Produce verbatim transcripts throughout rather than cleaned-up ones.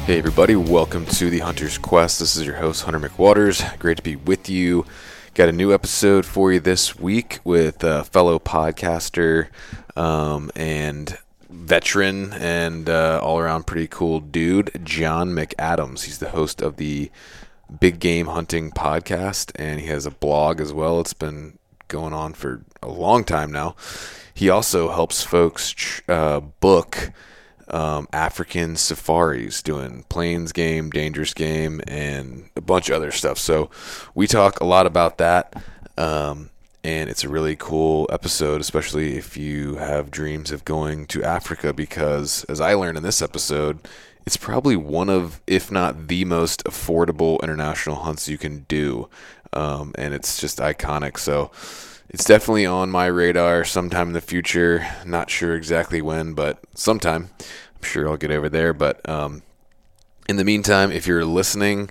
Hey everybody, welcome to the Hunter's Quest. This is your host, Hunter McWaters. Great to be with you. Got a new episode for you this week with a fellow podcaster um, and veteran and uh, all-around pretty cool dude, John McAdams. He's the host of the Big Game Hunting podcast, and he has a blog as well. It's been going on for a long time now. He also helps folks uh, book Um, African safaris, doing plains game, dangerous game, and a bunch of other stuff. So we talk a lot about that, um, and it's a really cool episode, especially if you have dreams of going to Africa, because as I learned in this episode, it's probably one of, if not the most affordable international hunts you can do, um, and it's just iconic. So it's definitely on my radar sometime in the future. Not sure exactly when, but sometime. I'm sure I'll get over there. But um, in the meantime, if you're listening,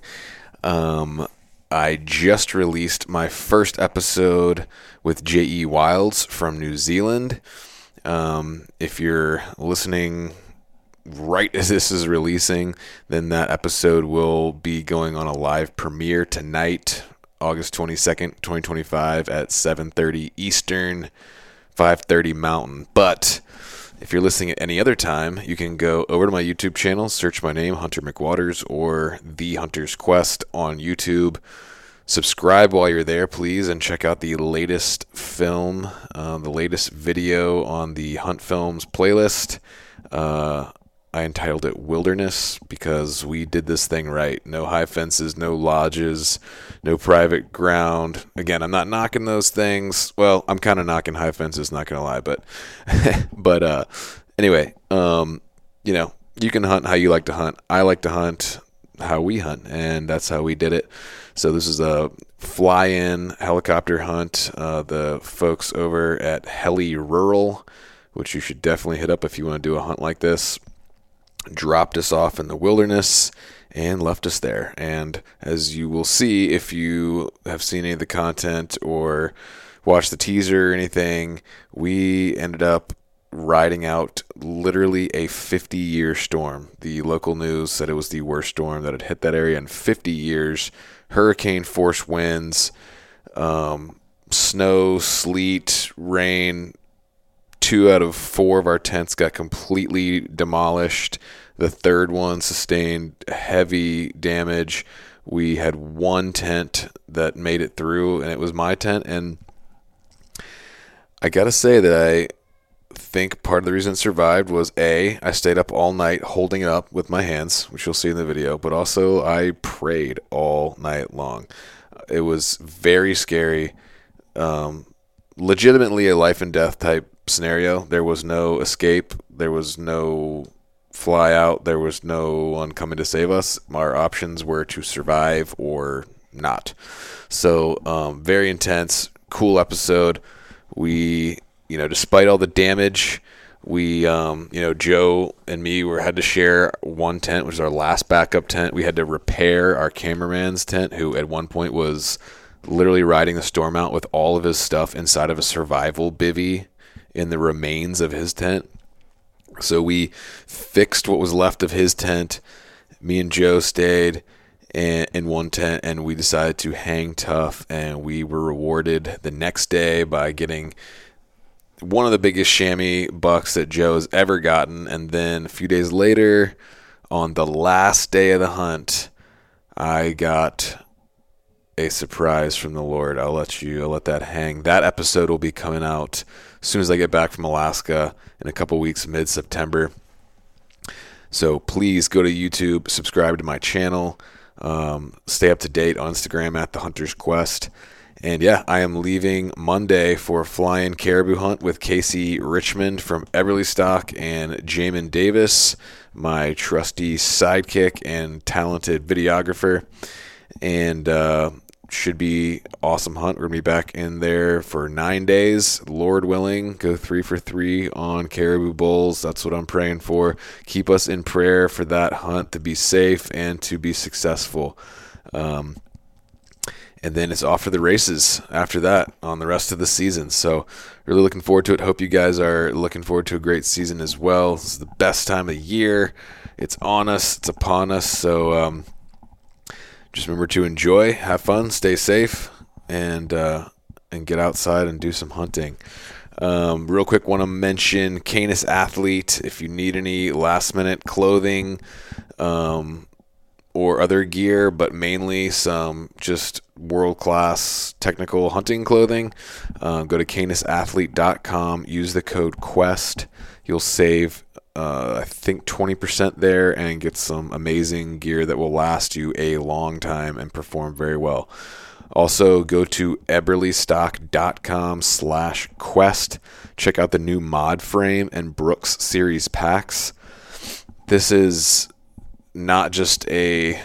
um, I just released my first episode with J E Wilds from New Zealand. Um, if you're listening right as this is releasing, then that episode will be going on a live premiere tonight, August twenty-second, twenty twenty-five at seven thirty Eastern, five thirty Mountain. But if you're listening at any other time, you can go over to my YouTube channel, search my name, Hunter McWaters, or The Hunter's Quest on YouTube. Subscribe while you're there, please, and check out the latest film, uh, the latest video on the Hunt Films playlist. Uh, I entitled it Wilderness because we did this thing right. No high fences, no lodges, no private ground. Again, I'm not knocking those things. Well, I'm kind of knocking high fences, not going to lie. But but uh, anyway, um, you know, you can hunt how you like to hunt. I like to hunt how we hunt, and that's how we did it. So this is a fly-in helicopter hunt. Uh, the folks over at Heli Rural, which you should definitely hit up if you want to do a hunt like this, dropped us off in the wilderness and left us there. And as you will see, if you have seen any of the content or watched the teaser or anything, we ended up riding out literally a fifty-year storm. The local news said it was the worst storm that had hit that area in fifty years. Hurricane force winds, um, snow, sleet, rain. Two out of four of our tents got completely demolished. The third one sustained heavy damage. We had one tent that made it through, and it was my tent. And I got to say that I think part of the reason it survived was, A, I stayed up all night holding it up with my hands, which you'll see in the video, but also I prayed all night long. It was very scary. Um, legitimately a life and death type scenario. There was no escape. There was no fly out. There was no one coming to save us. Our options were to survive or not. So um, very intense, cool episode. We, you know, despite all the damage, we, um, you know, Joe and me were had to share one tent, which is our last backup tent. We had to repair our cameraman's tent, who at one point was literally riding the storm out with all of his stuff inside of a survival bivvy in the remains of his tent. So we fixed what was left of his tent. Me and Joe stayed in, in one tent, and we decided to hang tough, and we were rewarded the next day by getting one of the biggest chamois bucks that Joe has ever gotten. And then a few days later, on the last day of the hunt, I got a surprise from the Lord. I'll let you, I'll let that hang. That episode will be coming out as soon as I get back from Alaska in a couple weeks, mid-September. So please go to YouTube, subscribe to my channel, um, stay up to date on Instagram at The Hunter's Quest. And yeah, I am leaving Monday for a fly-in caribou hunt with Casey Richmond from Everly Stock and Jamin Davis, my trusty sidekick and talented videographer. And uh, should be awesome hunt. We're going to be back in there for nine days, Lord willing. Go three for three on caribou bulls. That's what I'm praying for. Keep us in prayer for that hunt to be safe and to be successful. Um, and then it's off to the races after that on the rest of the season. So really looking forward to it. Hope you guys are looking forward to a great season as well. This is the best time of year. It's on us. It's upon us. So um, just remember to enjoy, have fun, stay safe, and uh, and get outside and do some hunting. Um, real quick, want to mention Canis Athlete. If you need any last-minute clothing um, or other gear, but mainly some just world-class technical hunting clothing, uh, go to canis athlete dot com. Use the code QUEST. You'll save, uh, I think, twenty percent there and get some amazing gear that will last you a long time and perform very well. Also, go to eberlestock dot com slash quest. Check out the new Mod Frame and Brooks Series packs. This is not just a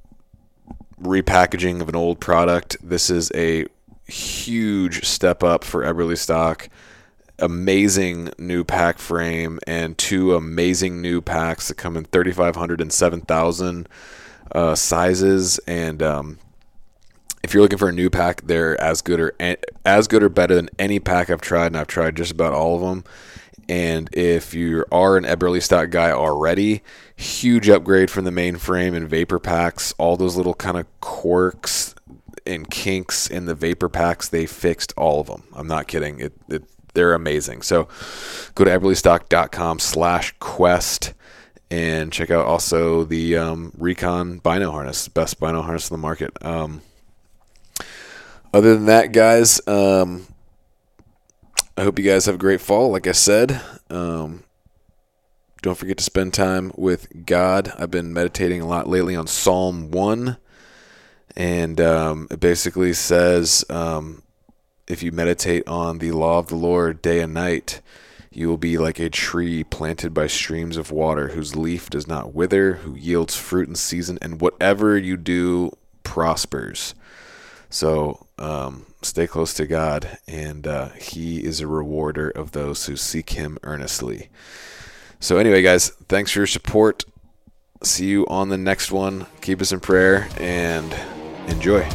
repackaging of an old product. This is a huge step up for Eberlestock. Amazing new pack frame and two amazing new packs that come in thirty-five hundred and seven thousand uh, sizes. And um, if you're looking for a new pack, they're as good or as good or better than any pack I've tried, and I've tried just about all of them. And if you are an Eberlestock guy already, huge upgrade from the main frame and vapor packs. All those little kind of quirks and kinks in the vapor packs, they fixed all of them. I'm not kidding. It, it they're amazing. So go to eberlestock dot com slash quest and check out also the um, Recon Bino harness, best Bino harness on the market. Um, other than that, guys, um, I hope you guys have a great fall. Like I said, um, don't forget to spend time with God. I've been meditating a lot lately on Psalm one, and um, it basically says, um, if you meditate on the law of the Lord day and night, you will be like a tree planted by streams of water, whose leaf does not wither, who yields fruit in season, and whatever you do prospers. So um, stay close to God, and uh, He is a rewarder of those who seek Him earnestly. So anyway, guys, thanks for your support. See you on the next one. Keep us in prayer, and enjoy.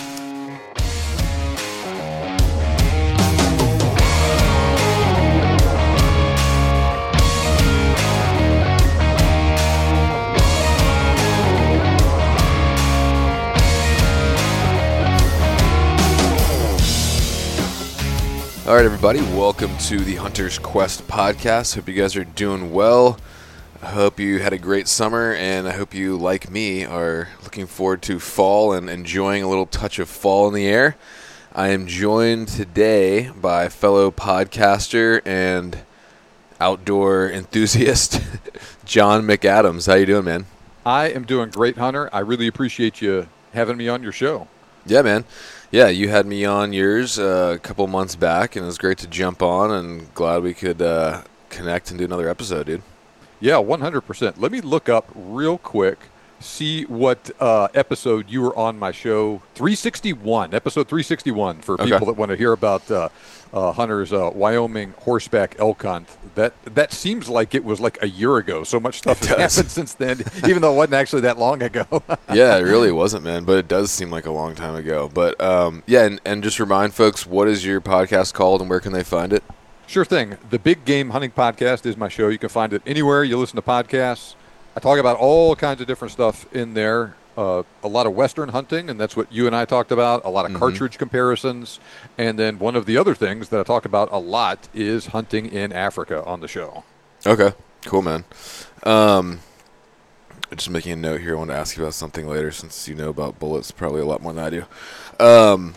All right, everybody, welcome to the Hunter's Quest podcast. Hope you guys are doing well. I hope you had a great summer, and I hope you, like me, are looking forward to fall and enjoying a little touch of fall in the air. I am joined today by fellow podcaster and outdoor enthusiast, John McAdams. How you doing, man? I am doing great, Hunter. I really appreciate you having me on your show. Yeah, man. Yeah, you had me on yours uh, a couple months back, and it was great to jump on, and glad we could uh, connect and do another episode, dude. Yeah, one hundred percent. Let me look up real quick, see what uh, episode you were on my show. three sixty-one, episode three sixty-one, for people okay. that want to hear about uh, uh, Hunter's uh, Wyoming horseback elk hunt. That that seems like it was like a year ago. So much stuff has happened since then, even though it wasn't actually that long ago. Yeah, it really wasn't, man. But it does seem like a long time ago. But um, yeah, and, and just remind folks, what is your podcast called and where can they find it? Sure thing. The Big Game Hunting Podcast is my show. You can find it anywhere you listen to podcasts. I talk about all kinds of different stuff in there. Uh, a lot of Western hunting, and that's what you and I talked about, a lot of mm-hmm. cartridge comparisons. And then one of the other things that I talk about a lot is hunting in Africa on the show. Okay, cool, man. Um, just making a note here. I want to ask you about something later since you know about bullets probably a lot more than I do. Um,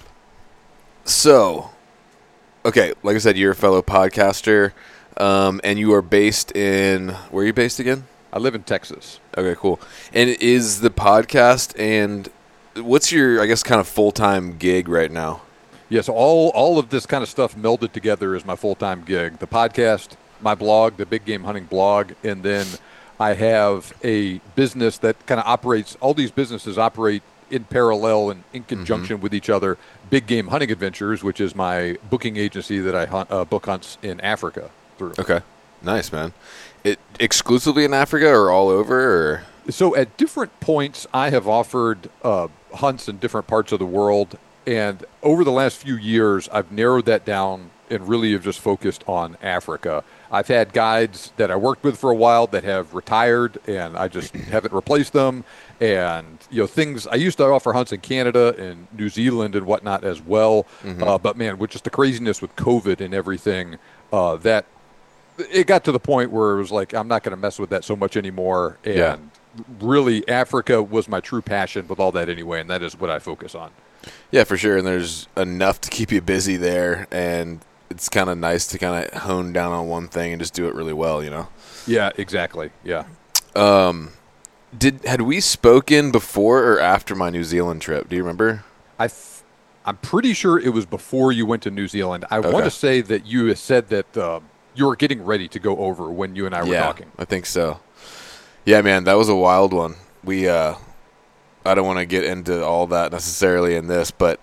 so, okay, like I said, you're a fellow podcaster, um, and you are based in, where are you based again? I live in Texas. Okay, cool. And is the podcast, and what's your, I guess, kind of full-time gig right now? Yes, all all of this kind of stuff melded together is my full-time gig. The podcast, my blog, the Big Game Hunting blog, and then I have a business that kind of operates, all these businesses operate in parallel and in conjunction mm-hmm. with each other. Big Game Hunting Adventures, which is my booking agency that I hunt, uh, book hunts in Africa through. Okay, nice, man. It exclusively in Africa or all over? Or? So at different points, I have offered uh, hunts in different parts of the world. And over the last few years, I've narrowed that down and really have just focused on Africa. I've had guides that I worked with for a while that have retired, and I just haven't replaced them. And, you know, things, I used to offer hunts in Canada and New Zealand and whatnot as well. Mm-hmm. Uh, but, man, with just the craziness with COVID and everything, uh, that it got to the point where it was like, I'm not going to mess with that so much anymore. And yeah. really, Africa was my true passion with all that anyway, and that is what I focus on. Yeah, for sure. And there's enough to keep you busy there, and it's kind of nice to kind of hone down on one thing and just do it really well, you know? Yeah, exactly. Yeah. Um, did had we spoken before or after my New Zealand trip? Do you remember? I th- I'm pretty sure it was before you went to New Zealand. I okay. want to say that you said that uh, you were getting ready to go over when you and I were yeah, talking. I think so. Yeah, man, that was a wild one. We, uh, I don't want to get into all that necessarily in this, but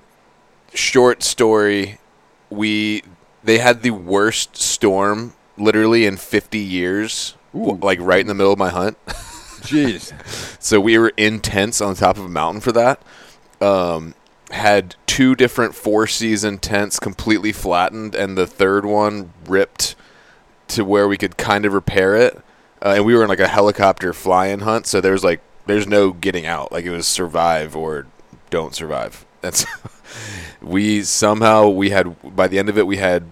short story, we they had the worst storm literally in fifty years, Ooh. like right in the middle of my hunt. Jeez. So we were in tents on top of a mountain for that. Um, had two different four-season tents completely flattened, and the third one ripped to where we could kind of repair it. Uh, and we were in like a helicopter fly-in hunt, so there's like there's no getting out. Like it was survive or don't survive. That's we somehow we had by the end of it we had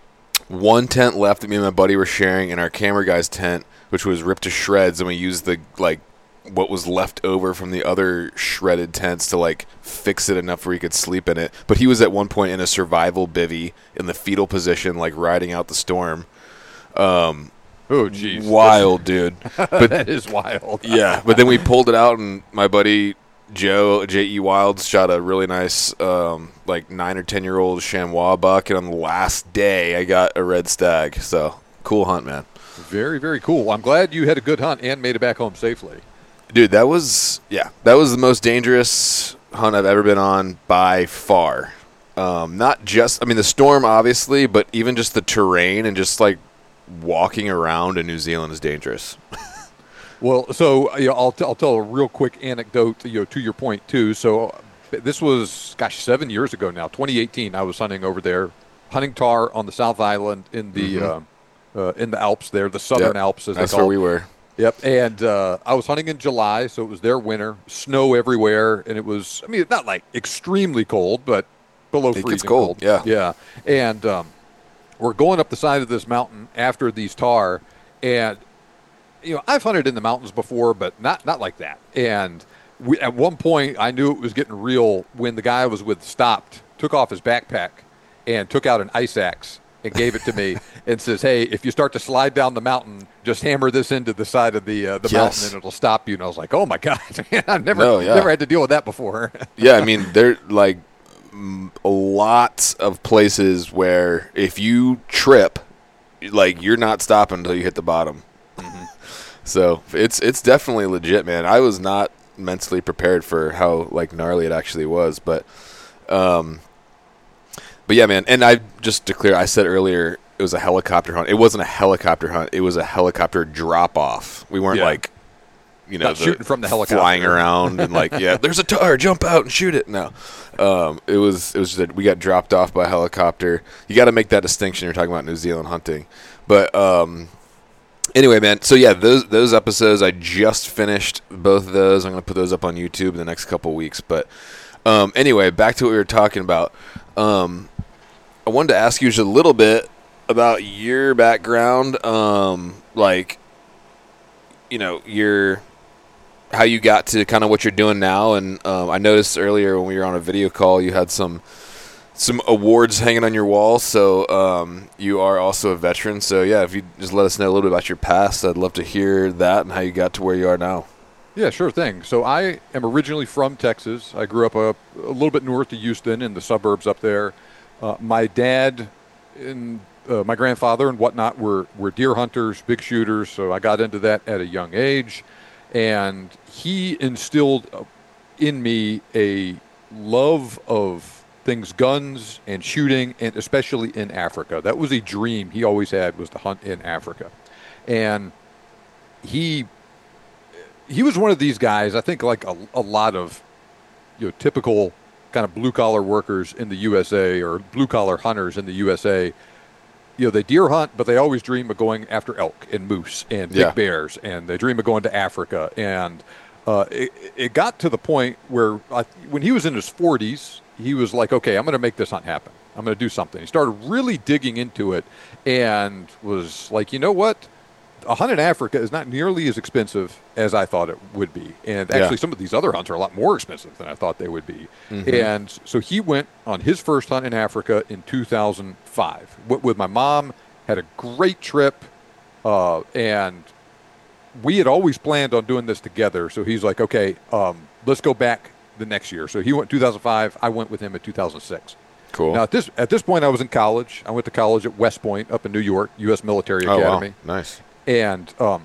one tent left that me and my buddy were sharing, and our camera guy's tent, which was ripped to shreds, and we used the like what was left over from the other shredded tents to like fix it enough where he could sleep in it. But he was at one point in a survival bivvy in the fetal position, like riding out the storm. Um, oh, geez. Wild, dude. But that is wild. Yeah, but then we pulled it out, and my buddy Joe, J E Wilds, shot a really nice, um, like, nine- or ten-year-old chamois buck, and on the last day, I got a red stag. So, cool hunt, man. Very, very cool. I'm glad you had a good hunt and made it back home safely. Dude, that was, yeah, that was the most dangerous hunt I've ever been on by far. Um, not just, I mean, the storm, obviously, but even just the terrain and just, like, walking around in New Zealand is dangerous. Well, so you know, I'll, t- I'll tell a real quick anecdote, you know, to your point, too. So this was, gosh, seven years ago now, twenty eighteen. I was hunting over there, hunting tar on the South Island in the mm-hmm. uh, uh, in the Alps there, the Southern yep. Alps, as That's they call where it. we were. Yep, and uh, I was hunting in July, so it was their winter, snow everywhere, and it was, I mean, it's not like extremely cold, but below freezing It gets cold, cold. yeah. Yeah, and um, we're going up the side of this mountain after these tar, and, you know, I've hunted in the mountains before, but not, not like that. And we, at one point, I knew it was getting real when the guy I was with stopped, took off his backpack, and took out an ice axe and gave it to me and says, hey, if you start to slide down the mountain, just hammer this into the side of the uh, the yes. mountain and it'll stop you. And I was like, oh, my God. I've never, no, yeah. never had to deal with that before. Yeah, I mean, there like m- lots of places where if you trip, like you're not stopping until you hit the bottom. Mm-hmm. So it's it's definitely legit, man. I was not mentally prepared for how like gnarly it actually was, but um, but yeah, man. And I just to clear, I said earlier it was a helicopter hunt. It wasn't a helicopter hunt. It was a helicopter drop off. We weren't yeah. like, you know, not the, shooting from the helicopter, flying around and like, yeah, there's a tar, jump out and shoot it. No, um, it was it was just that we got dropped off by a helicopter. You got to make that distinction. You're talking about New Zealand hunting, but um, anyway, man. So yeah, those those episodes I just finished both of those. I'm gonna put those up on YouTube in the next couple weeks. But um, anyway, back to what we were talking about. Um, I wanted to ask you just a little bit about your background, um, like, you know, your how you got to kind of what you're doing now. And um, I noticed earlier when we were on a video call, you had some some awards hanging on your wall. So um, you are also a veteran. So yeah, if you just let us know a little bit about your past, I'd love to hear that and how you got to where you are now. Yeah, sure thing. So I am originally from Texas. I grew up a, a little bit north of Houston in the suburbs up there. Uh, my dad and uh, my grandfather and whatnot were, were deer hunters, big shooters, so I got into that at a young age. And he instilled in me a love of things, guns and shooting, and especially in Africa. That was a dream he always had, was to hunt in Africa. And he he was one of these guys, I think like a, a lot of you know typical kind of blue-collar workers in the U S A or blue-collar hunters in the U S A, you know, they deer hunt, but they always dream of going after elk and moose and big Yeah. bears, and they dream of going to Africa. And uh, it, it got to the point where I, when he was in his forties, he was like, okay, I'm going to make this hunt happen. I'm going to do something. He started really digging into it and was like, you know what? A hunt in Africa is not nearly as expensive as I thought it would be. And actually, Yeah. some of these other hunts are a lot more expensive than I thought they would be. Mhm. And so he went on his first hunt in Africa in two thousand five with, with my mom, had a great trip. Uh, and we had always planned on doing this together. So he's like, okay, um, let's go back the next year. So he went two thousand five. I went with him in two thousand six. Cool. Now, at this at this point, I was in college. I went to college at West Point up in New York, U S Military oh, Academy. wow. Nice. And um,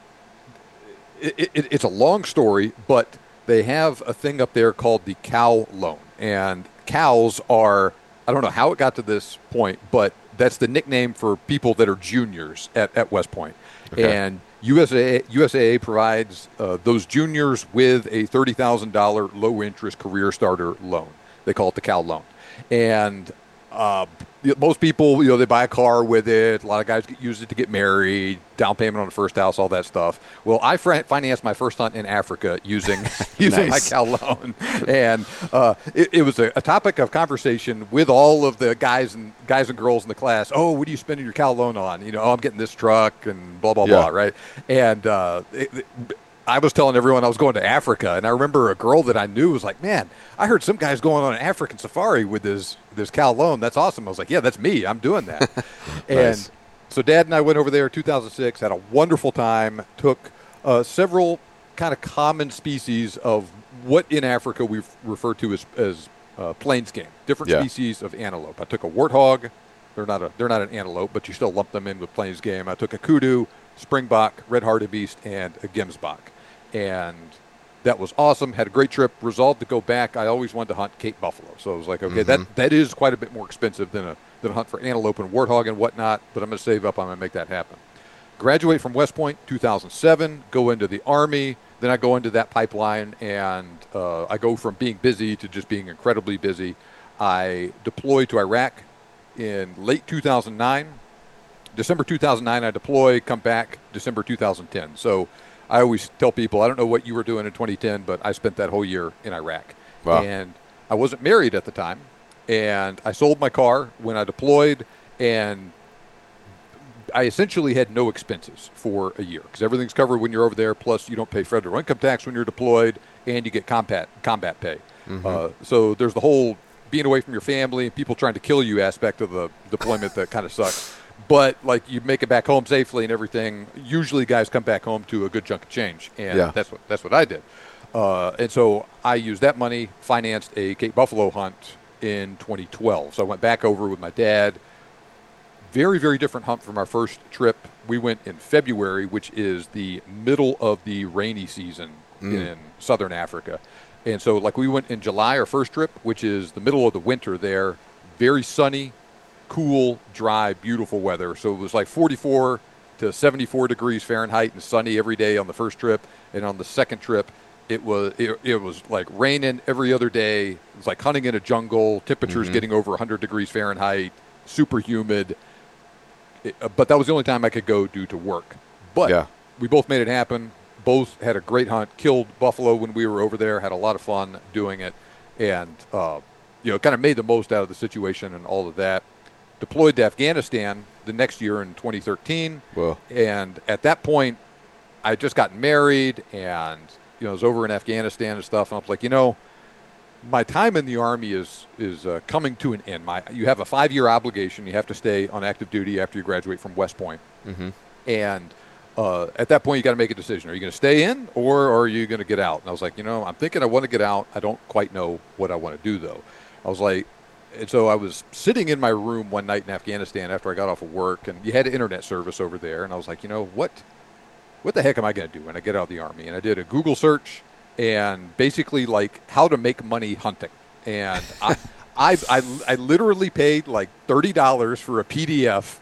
it, it, it's a long story, but they have a thing up there called the cow loan. And cows are, I don't know how it got to this point, but that's the nickname for people that are juniors at, at West Point. Okay. And U S A, U S A A provides uh, those juniors with a thirty thousand dollars low-interest career starter loan. They call it the cow loan. And uh, most people, you know, they buy a car with it. A lot of guys get, use it to get married, down payment on the first house, all that stuff. Well, I fr- financed my first hunt in Africa using using Nice. my cow loan, and uh, it, it was a, a topic of conversation with all of the guys and guys and girls in the class. Oh, what are you spending your cow loan on? You know, oh, I'm getting this truck and blah blah Yeah. blah, right? And uh, it, it, I was telling everyone I was going to Africa, and I remember a girl that I knew was like, "Man, I heard some guy's going on an African safari with this this cow loan. That's awesome." I was like, "Yeah, that's me. I'm doing that." And Nice. so Dad and I went over there in two thousand six, had a wonderful time, took uh, several kind of common species of what in Africa we refer to as, as uh, plains game, different Yeah. species of antelope. I took a warthog. They're not a they're not an antelope, but you still lump them in with plains game. I took a kudu, springbok, red hartebeest, and a gemsbok. And that was awesome. Had a great trip. Resolved to go back. I always wanted to hunt Cape buffalo, so I was like, okay, Mhm. that that is quite a bit more expensive than a than a hunt for antelope and warthog and whatnot. But I'm going to save up. I'm going to make that happen. Graduate from West Point two thousand seven. Go into the Army. Then I go into that pipeline, and uh, I go from being busy to just being incredibly busy. I deploy to Iraq in late two thousand nine. December two thousand nine, I deploy. Come back December two thousand ten. So I always tell people, I don't know what you were doing in twenty ten, but I spent that whole year in Iraq. Wow. And I wasn't married at the time. And I sold my car when I deployed, and I essentially had no expenses for a year because everything's covered when you're over there. Plus, you don't pay federal income tax when you're deployed, and you get combat combat pay. Mhm. Uh, so there's the whole being away from your family and people trying to kill you aspect of the deployment that kind of sucks. But like you make it back home safely and everything. Usually, guys come back home to a good chunk of change, and Yeah. that's what that's what I did. Uh, and so I used that money, financed a Cape buffalo hunt in twenty twelve. So I went back over with my dad. Very, very different hunt from our first trip. We went in February, which is the middle of the rainy season Mm. in southern Africa. And so, like, we went in July, our first trip, which is the middle of the winter there. Very sunny, cool, dry, beautiful weather. So it was like forty-four to seventy-four degrees Fahrenheit and sunny every day on the first trip. And on the second trip, it was it, it was like raining every other day. It was like hunting in a jungle. Temperatures Mhm. getting over one hundred degrees Fahrenheit, super humid. It, uh, but that was the only time I could go due to work. But Yeah. we both made it happen. Both had a great hunt. Killed buffalo when we were over there. Had a lot of fun doing it, and uh, you know, kind of made the most out of the situation and all of that. Deployed to Afghanistan the next year in twenty thirteen, Well, and at that point, I had just gotten married, and you know, I was over in Afghanistan and stuff. And I was like, you know, my time in the Army is is uh, coming to an end. My you have a five year obligation. You have to stay on active duty after you graduate from West Point. mhm. And uh, at that point, you got to make a decision. Are you going to stay in, or are you going to get out? And I was like, you know, I'm thinking I want to get out. I don't quite know what I want to do, though. I was like, and so I was sitting in my room one night in Afghanistan after I got off of work, and you had internet service over there. And I was like, you know, what, what the heck am I going to do when I get out of the Army? And I did a Google search, and basically like how to make money hunting. And I, I, I, I literally paid like thirty dollars for a P D F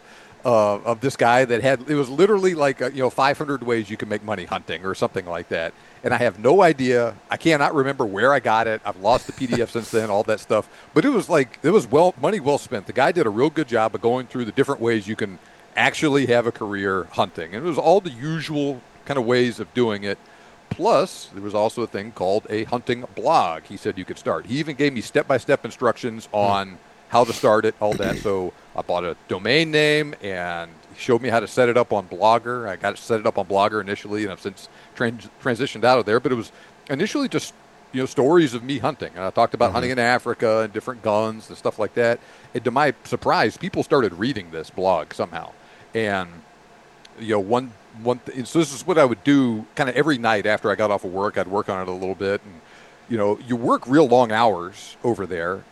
uh, of this guy that had, it was literally like, a, you know, five hundred ways you can make money hunting or something like that. And I have no idea. I cannot remember where I got it. I've lost the P D F since then, all that stuff. But it was like, it was well money well spent. The guy did a real good job of going through the different ways you can actually have a career hunting. And it was all the usual kind of ways of doing it. Plus, there was also a thing called a hunting blog he said you could start. He even gave me step-by-step instructions on how to start it, all that. So I bought a domain name, and he showed me how to set it up on Blogger. I got it set it up on Blogger initially, and I've since trans- transitioned out of there. But it was initially just, you know, stories of me hunting. And I talked about mm-hmm. hunting in Africa and different guns and stuff like that. And to my surprise, people started reading this blog somehow. And, you know, one one th- so this is what I would do kind of every night after I got off of work. I'd work on it a little bit. And, you know, you work real long hours over there.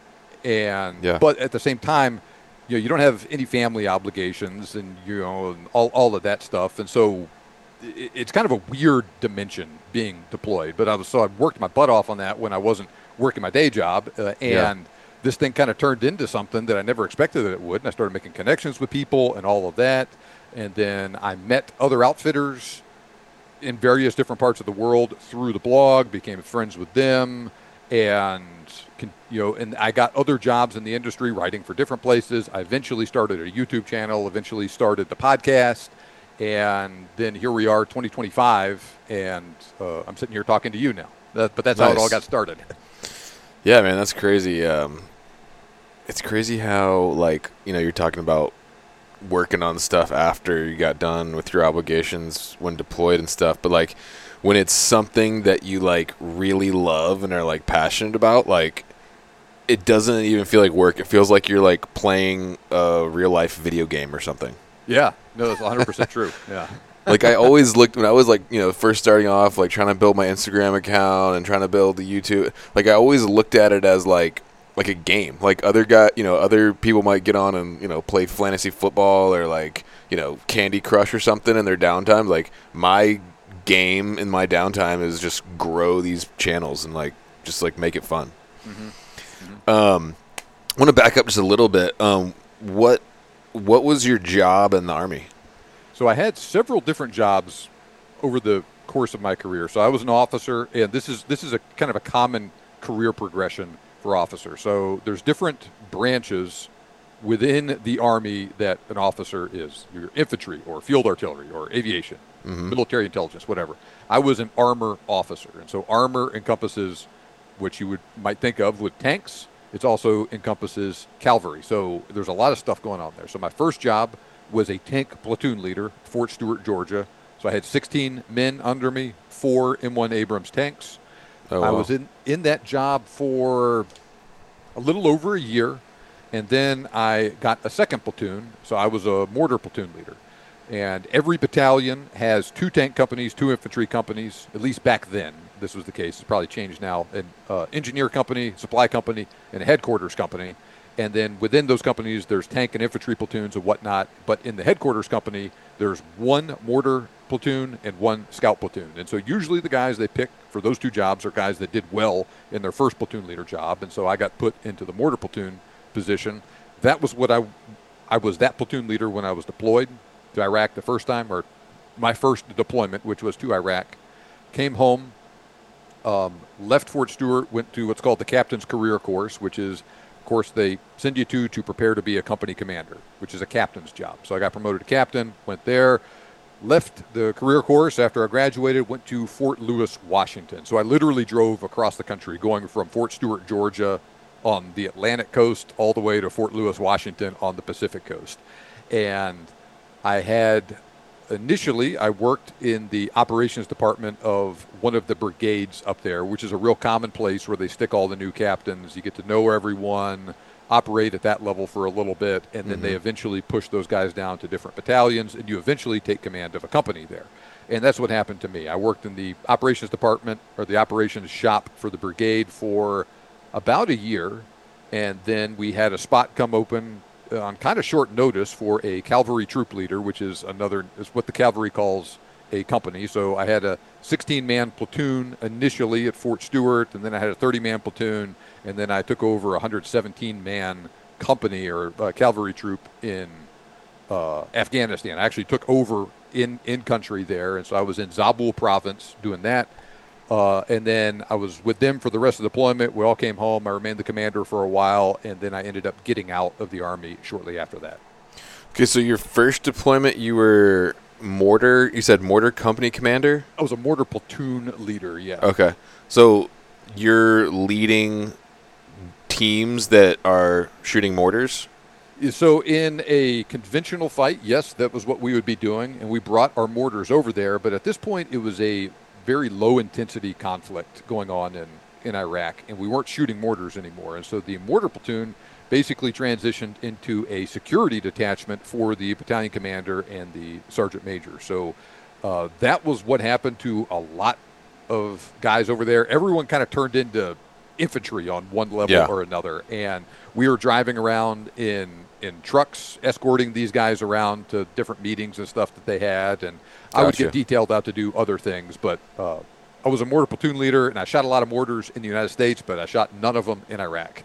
And yeah. But at the same time, you know, you don't have any family obligations, and you know, and all all of that stuff, and so it, it's kind of a weird dimension being deployed. But I was so I worked my butt off on that when I wasn't working my day job, uh, and yeah. this thing kind of turned into something that I never expected that it would. And I started making connections with people and all of that, and then I met other outfitters in various different parts of the world through the blog, became friends with them, and you know, and I got other jobs in the industry writing for different places. I eventually started a YouTube channel, eventually started the podcast, and then here we are, twenty twenty-five, and uh, I'm sitting here talking to you now. That, but that's nice. How it all got started. Yeah, man, that's crazy. Um, it's crazy how, like, you know, you're talking about working on stuff after you got done with your obligations when deployed and stuff, but, like, when it's something that you, like, really love and are, like, passionate about, like, it doesn't even feel like work. It feels like you're, like, playing a real-life video game or something. Yeah. No, that's one hundred percent true. Yeah. Like, I always looked, when I was, like, you know, first starting off, like, trying to build my Instagram account and trying to build the YouTube, like, I always looked at it as, like, like a game. Like, other guy, you know, other people might get on and, you know, play fantasy football or, like, you know, Candy Crush or something in their downtime. Like, my game in my downtime is just grow these channels and, like, just, like, make it fun. Mm-hmm. Mm-hmm. Um, I want to back up just a little bit. Um, what what was your job in the Army? So I had several different jobs over the course of my career. So I was an officer, and this is this is a kind of a common career progression for officers. So there's different branches within the Army that an officer is. Your infantry or field artillery or aviation, mm-hmm. military intelligence, whatever. I was an armor officer, and so armor encompasses what you would might think of with tanks. It also encompasses cavalry. So there's a lot of stuff going on there. So my first job was a tank platoon leader, Fort Stewart, Georgia. So I had sixteen men under me, four M one Abrams tanks. Oh, wow. I was in, in that job for a little over a year, and then I got a second platoon. So I was a mortar platoon leader. And every battalion has two tank companies, two infantry companies, at least back then. This was the case. It's probably changed now. An uh, engineer company, supply company, and a headquarters company. And then within those companies, there's tank and infantry platoons and whatnot. But in the headquarters company, there's one mortar platoon and one scout platoon. And so usually the guys they pick for those two jobs are guys that did well in their first platoon leader job. And so I got put into the mortar platoon position. That was what I, I was that platoon leader when I was deployed to Iraq the first time, or my first deployment, which was to Iraq. Came home, um, left Fort Stewart, went to what's called the Captain's Career Course, which is, of course, they send you to to prepare to be a company commander, which is a captain's job. So I got promoted to captain, went there, left the career course after I graduated, went to Fort Lewis, Washington. So I literally drove across the country, going from Fort Stewart, Georgia, on the Atlantic coast, all the way to Fort Lewis, Washington, on the Pacific coast. And I had, initially, I worked in the operations department of one of the brigades up there, which is a real common place where they stick all the new captains. You get to know everyone, operate at that level for a little bit, and then mm-hmm. they eventually push those guys down to different battalions, and you eventually take command of a company there. And that's what happened to me. I worked in the operations department, or the operations shop for the brigade for about a year, and then we had a spot come open on kind of short notice for a cavalry troop leader, which is another, is what the cavalry calls a company. So I had a sixteen-man platoon initially at Fort Stewart, and then I had a thirty-man platoon, and then I took over a one hundred seventeen-man company or uh, cavalry troop in uh, Afghanistan. I actually took over in, in country there, and so I was in Zabul province doing that. Uh, and then I was with them for the rest of the deployment. We all came home. I remained the commander for a while, and then I ended up getting out of the Army shortly after that. Okay, so your first deployment, you were mortar. You said mortar company commander. I was a mortar platoon leader. Yeah. Okay, so you're leading teams that are shooting mortars. So in a conventional fight, yes, that was what we would be doing, and we brought our mortars over there. But at this point, it was a very low-intensity conflict going on in, in Iraq, and we weren't shooting mortars anymore. And so the mortar platoon basically transitioned into a security detachment for the battalion commander and the sergeant major. So uh, that was what happened to a lot of guys over there. Everyone kind of turned into infantry on one level yeah. or another, and we were driving around in in trucks, escorting these guys around to different meetings and stuff that they had, and I would Gotcha. get detailed out to do other things. But uh, I was a mortar platoon leader, and I shot a lot of mortars in the United States, but I shot none of them in Iraq.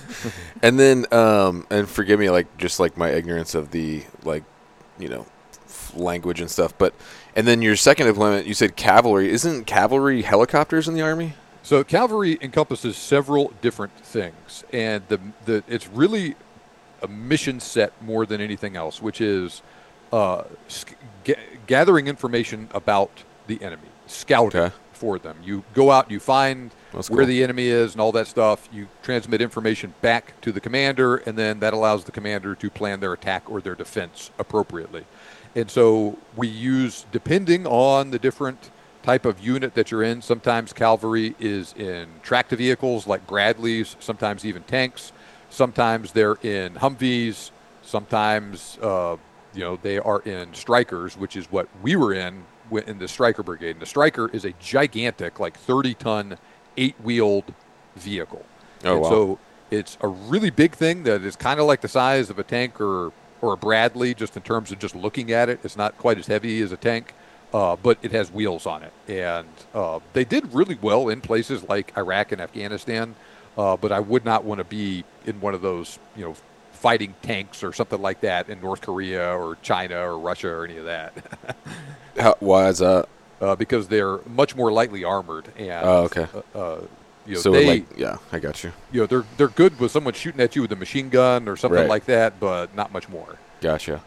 And then, um, and forgive me, like just like my ignorance of the like, you know, language and stuff. But and then your second deployment, you said cavalry. Isn't cavalry helicopters in the Army? So cavalry encompasses several different things, and the the it's really a mission set more than anything else, which is uh, sc- g- gathering information about the enemy, scouting Okay. for them. You go out, you find That's where cool. the enemy is and all that stuff. You transmit information back to the commander, and then that allows the commander to plan their attack or their defense appropriately. And so we use, depending on the different type of unit that you're in, sometimes cavalry is in tracked vehicles like Bradleys, sometimes even tanks. Sometimes they're in Humvees. Sometimes, uh, you know, they are in Strykers, which is what we were in in the Stryker Brigade. And the Stryker is a gigantic, like thirty-ton, eight-wheeled vehicle. Oh, and wow. so it's a really big thing that is kind of like the size of a tank or, or a Bradley, just in terms of just looking at it. It's not quite as heavy as a tank, uh, but it has wheels on it. And uh, they did really well in places like Iraq and Afghanistan. Uh, but I would not want to be in one of those, you know, fighting tanks or something like that in North Korea or China or Russia or any of that. How, why is that? Uh, because they're much more lightly armored, and Oh, okay. uh, uh, you know, So they, like, yeah, I got you. you know, they're they're good with someone shooting at you with a machine gun or something Right. like that, but not much more. Gotcha.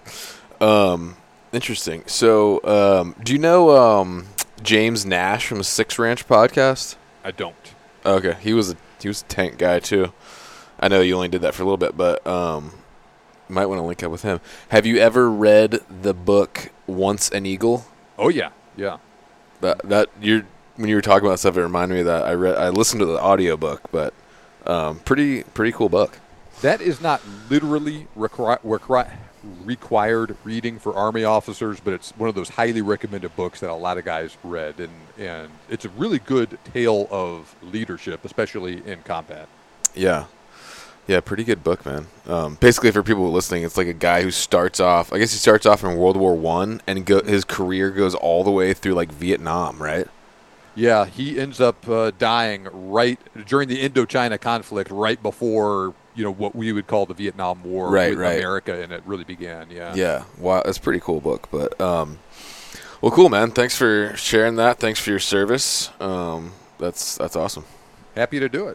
Um, interesting. So, um, do you know um, James Nash from the Six Ranch podcast? I don't. Okay, he was a he was a tank guy too. I know you only did that for a little bit, but um, you might want to link up with him. Have you ever read the book Once an Eagle? Oh yeah, yeah. That that you're when you were talking about stuff, it reminded me of that I read. I listened to the audiobook, but um, pretty pretty cool book. That is not literally requi- requi- required reading for Army officers, but it's one of those highly recommended books that a lot of guys read, and, and it's a really good tale of leadership, especially in combat. Yeah. Yeah, pretty good book, man. Um, basically, for people listening, it's like a guy who starts off, I guess he starts off in World War One, and go, his career goes all the way through, like, Vietnam, right? Yeah, he ends up uh, dying right during the Indochina conflict, right before, you know, what we would call the Vietnam War Right, with right. America, and it really began, yeah. Yeah, wow, that's a pretty cool book. But, um, well, cool, man. Thanks for sharing that. Thanks for your service. Um, that's that's awesome. Happy to do it.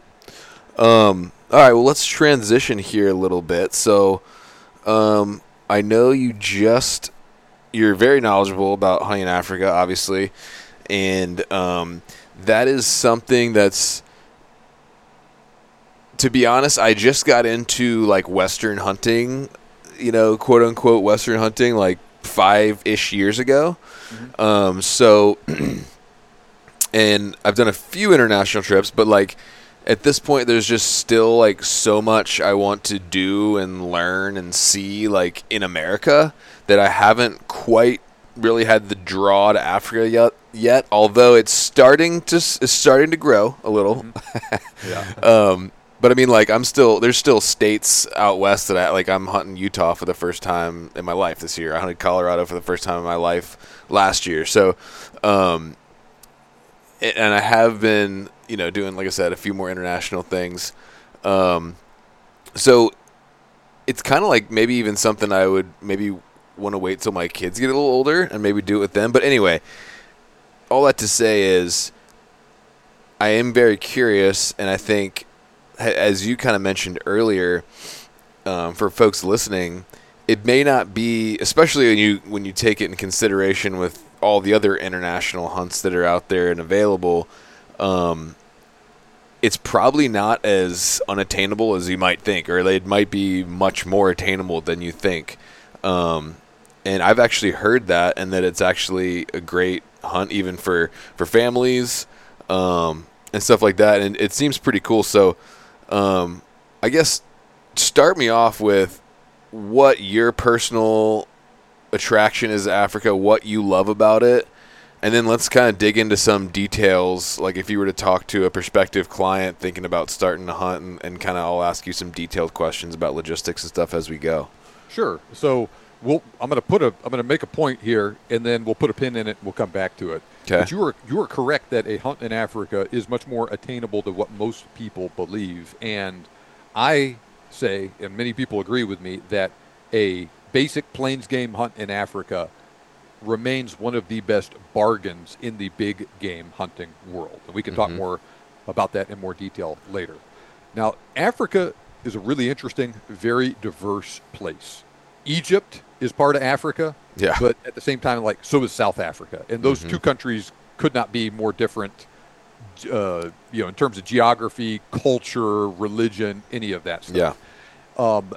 Um, all right, well, let's transition here a little bit. So, um, I know you just, you're very knowledgeable about hunting in Africa, obviously, and um, that is something that's, to be honest, I just got into, like, Western hunting, you know, quote-unquote Western hunting, like, five-ish years ago. Mm-hmm. Um, so, and I've done a few international trips, but, like, at this point, there's just still, like, so much I want to do and learn and see, like, in America that I haven't quite really had the draw to Africa yet, yet although it's starting to it's starting to grow a little. Mm-hmm. Yeah. um, but, I mean, like, I'm still – there's still states out west that I – like, I'm hunting Utah for the first time in my life this year. I hunted Colorado for the first time in my life last year. So, um, and I have been – you know, doing, like I said, a few more international things. Um, so it's kind of like maybe even something I would maybe want to wait till my kids get a little older and maybe do it with them. But anyway, all that to say is I am very curious, and I think, as you kind of mentioned earlier, um, for folks listening, it may not be, especially when you when you take it in consideration with all the other international hunts that are out there and available, um, it's probably not as unattainable as you might think, or it might be much more attainable than you think. Um, and I've actually heard that, and that it's actually a great hunt even for, for families um, and stuff like that. And it seems pretty cool. So um, I guess start me off with what your personal attraction is to Africa, what you love about it, and then let's kind of dig into some details. Like if you were to talk to a prospective client thinking about starting to hunt, and, and kind of I'll ask you some detailed questions about logistics and stuff as we go. Sure. So we'll, I'm going to put a, I'm going to make a point here, and then we'll put a pin in it and we'll come back to it. Okay. But you are, you are correct that a hunt in Africa is much more attainable than what most people believe. And I say, and many people agree with me, that a basic plains game hunt in Africa remains one of the best bargains in the big game hunting world. And we can talk mm-hmm. more about that in more detail later. Now, Africa is a really interesting, very diverse place. Egypt is part of Africa, yeah. but at the same time, like, so is South Africa. And those mm-hmm. two countries could not be more different, uh, you know, in terms of geography, culture, religion, any of that stuff. Yeah. Um,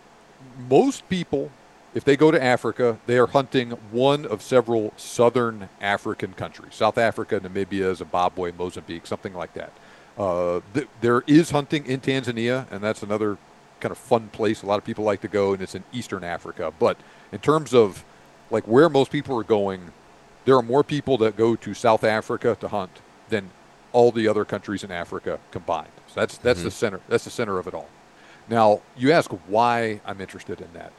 most people, if they go to Africa, they are hunting one of several southern African countries: South Africa, Namibia, Zimbabwe, Mozambique, something like that. Uh, th- there is hunting in Tanzania, and that's another kind of fun place a lot of people like to go, and it's in Eastern Africa. But in terms of like where most people are going, there are more people that go to South Africa to hunt than all the other countries in Africa combined. So that's that's mm-hmm. the center. That's the center of it all. Now, you ask why I'm interested in that.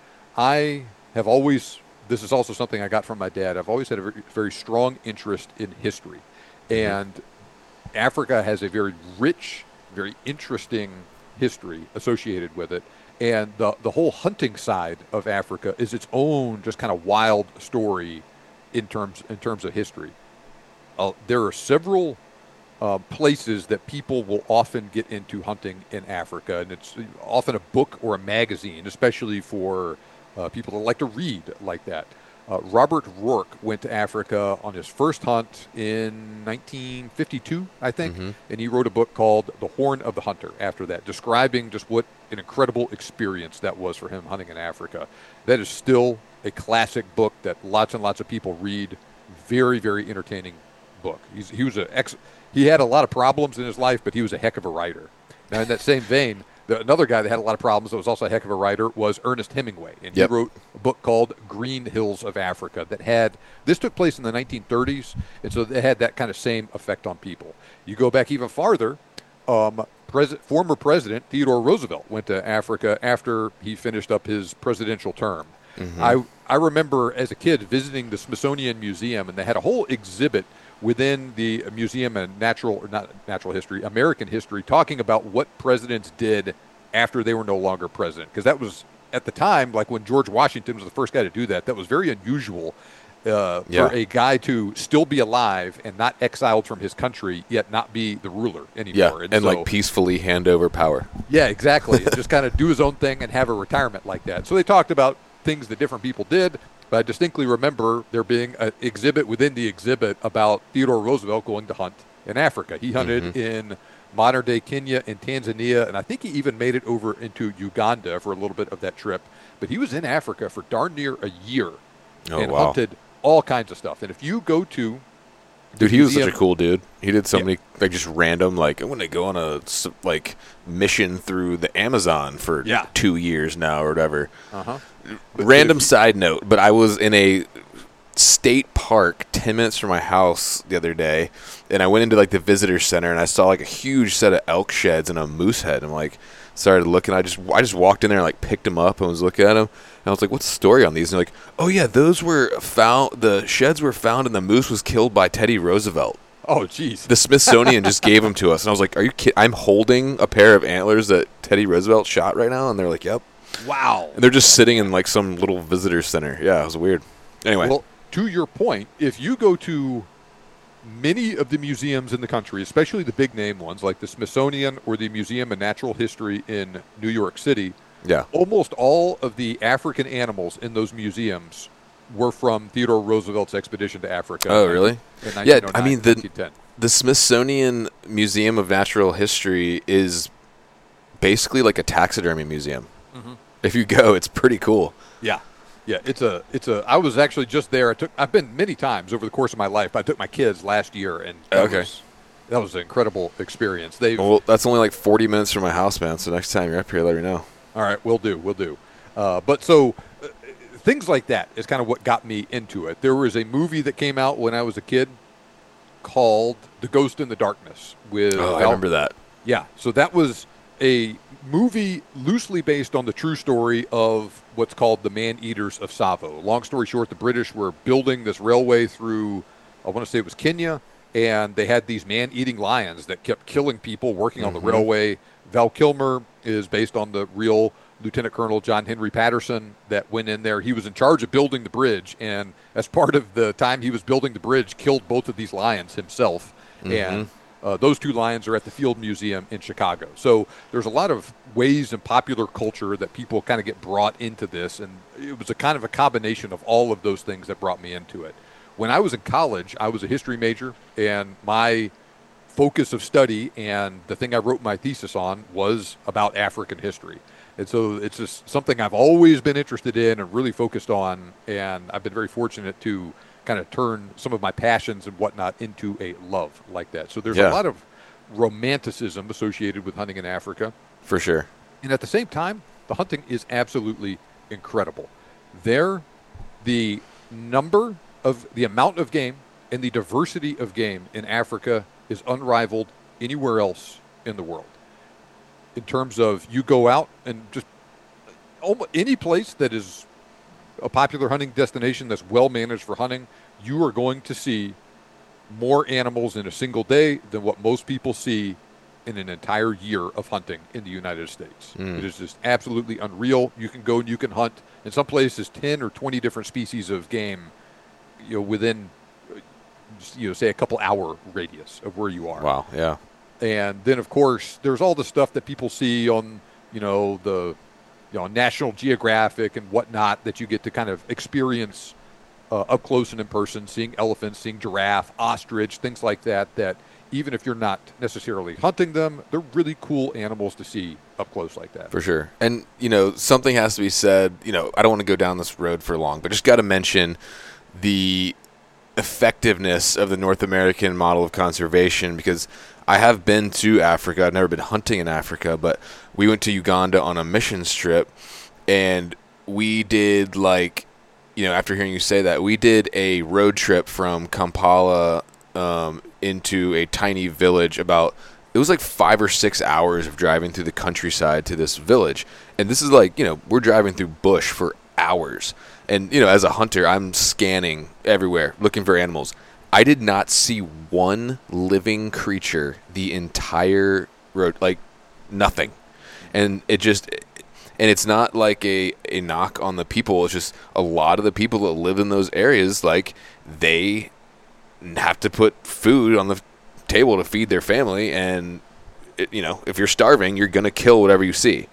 I have always, this is also something I got from my dad, I've always had a very, very strong interest in history. Mm-hmm. And Africa has a very rich, very interesting history associated with it. And the, the whole hunting side of Africa is its own just kind of wild story in terms, in terms of history. Uh, there are several Uh, places that people will often get into hunting in Africa, and it's often a book or a magazine, especially for uh, people that like to read like that. Uh, Robert Rourke went to Africa on his first hunt in nineteen fifty-two, I think, mm-hmm. and he wrote a book called The Horn of the Hunter after that, describing just what an incredible experience that was for him hunting in Africa. That is still a classic book that lots and lots of people read. Very, very entertaining book. He's, he was an ex. He had a lot of problems in his life, but he was a heck of a writer. Now, in that same vein, the, another guy that had a lot of problems that was also a heck of a writer was Ernest Hemingway. And yep. he wrote a book called Green Hills of Africa that had, this took place in the nineteen thirties, and so it had that kind of same effect on people. You go back even farther, um, pres- former President Theodore Roosevelt went to Africa after he finished up his presidential term. Mm-hmm. I, I remember as a kid visiting the Smithsonian Museum, and they had a whole exhibit within the Museum of Natural, or not Natural History, American History, talking about what presidents did after they were no longer president. Because that was, at the time, like when George Washington was the first guy to do that, that was very unusual uh, yeah. for a guy to still be alive and not exiled from his country, yet not be the ruler anymore. Yeah, and, and so, like peacefully hand over power. Yeah, exactly. And just kind of do his own thing and have a retirement like that. So they talked about things that different people did. But I distinctly remember there being an exhibit within the exhibit about Theodore Roosevelt going to hunt in Africa. He hunted mm-hmm. in modern-day Kenya and Tanzania, and I think he even made it over into Uganda for a little bit of that trip. But he was in Africa for darn near a year oh, and wow. hunted all kinds of stuff. And if you go to Dude, he was such a cool dude. He did so yeah. many, like, just random, like, I'm going to go on a, like, mission through the Amazon for yeah. two years now or whatever. Uh-huh. Random side note, but I was in a state park ten minutes from my house the other day, and I went into, like, the visitor center, and I saw, like, a huge set of elk sheds and a moose head. I'm like, started looking. I just I just walked in there and, like, picked them up and was looking at them. And I was like, what's the story on these? And they're like, oh, yeah, those were found, the sheds were found and the moose was killed by Teddy Roosevelt. Oh, jeez. The Smithsonian just gave them to us. And I was like, are you kidding? I'm holding a pair of antlers that Teddy Roosevelt shot right now? And they're like, yep. Wow. And they're just sitting in like some little visitor center. Yeah, it was weird. Anyway. Well, to your point, if you go to many of the museums in the country, especially the big name ones like the Smithsonian or the Museum of Natural History in New York City, yeah, almost all of the African animals in those museums were from Theodore Roosevelt's expedition to Africa. Oh, really? In Yeah, I mean, the, nineteen ten. the Smithsonian Museum of Natural History is basically like a taxidermy museum. Mm-hmm. If you go, it's pretty cool. Yeah. Yeah, it's a, it's a, I was actually just there. I took, I've been many times over the course of my life, but I took my kids last year, and that, okay. was, that was an incredible experience. They Well, that's only like forty minutes from my house, man, so next time you're up here, let me know. All right, we'll do, we'll do. Uh, but so, uh, things like that is kind of what got me into it. There was a movie that came out when I was a kid called The Ghost in the Darkness. With Oh, I Val- remember that. Yeah, so that was a movie loosely based on the true story of what's called the Man-Eaters of Tsavo. Long story short, the British were building this railway through, I want to say it was Kenya, and they had these man-eating lions that kept killing people working on Mm-hmm. the railway. Val Kilmer is based on the real Lieutenant Colonel John Henry Patterson that went in there. He was in charge of building the bridge, and as part of the time he was building the bridge, killed both of these lions himself. Mm-hmm. And Uh, those two lions are at the Field Museum in Chicago. So there's a lot of ways in popular culture that people kind of get brought into this, and it was a kind of a combination of all of those things that brought me into it. When I was in college, I was a history major, and my focus of study and the thing I wrote my thesis on was about African history. And so it's just something I've always been interested in and really focused on, and I've been very fortunate to kind of turn some of my passions and whatnot into a love like that. So there's Yeah. a lot of romanticism associated with hunting in Africa. For sure. And at the same time, the hunting is absolutely incredible. There, the number of, the amount of game and the diversity of game in Africa is unrivaled anywhere else in the world. In terms of you go out and just almost any place that is a popular hunting destination that's well managed for hunting, you are going to see more animals in a single day than what most people see in an entire year of hunting in the United States. Mm. It is just absolutely unreal. You can go and you can hunt in some places ten or twenty different species of game, you know, within, you know, say a couple hour radius of where you are. Wow, yeah. And then, of course, there's all the stuff that people see on, you know, the, you know, National Geographic and whatnot that you get to kind of experience uh, up close and in person, seeing elephants, seeing giraffe, ostrich, things like that, that even if you're not necessarily hunting them, they're really cool animals to see up close like that. For sure. And, you know, something has to be said. You know, I don't want to go down this road for long, but just got to mention the effectiveness of the North American model of conservation, because I have been to Africa. I've never been hunting in Africa, but we went to Uganda on a mission trip, and we did, like, you know, after hearing you say that, we did a road trip from Kampala um, into a tiny village about, it was like five or six hours of driving through the countryside to this village. And this is like, you know, we're driving through bush for hours. And, you know, as a hunter, I'm scanning everywhere, looking for animals. I did not see one living creature the entire road, like nothing. And it just, and it's not like a, a knock on the people. It's just a lot of the people that live in those areas, like, they have to put food on the table to feed their family. And, it, you know, if you're starving, you're going to kill whatever you see.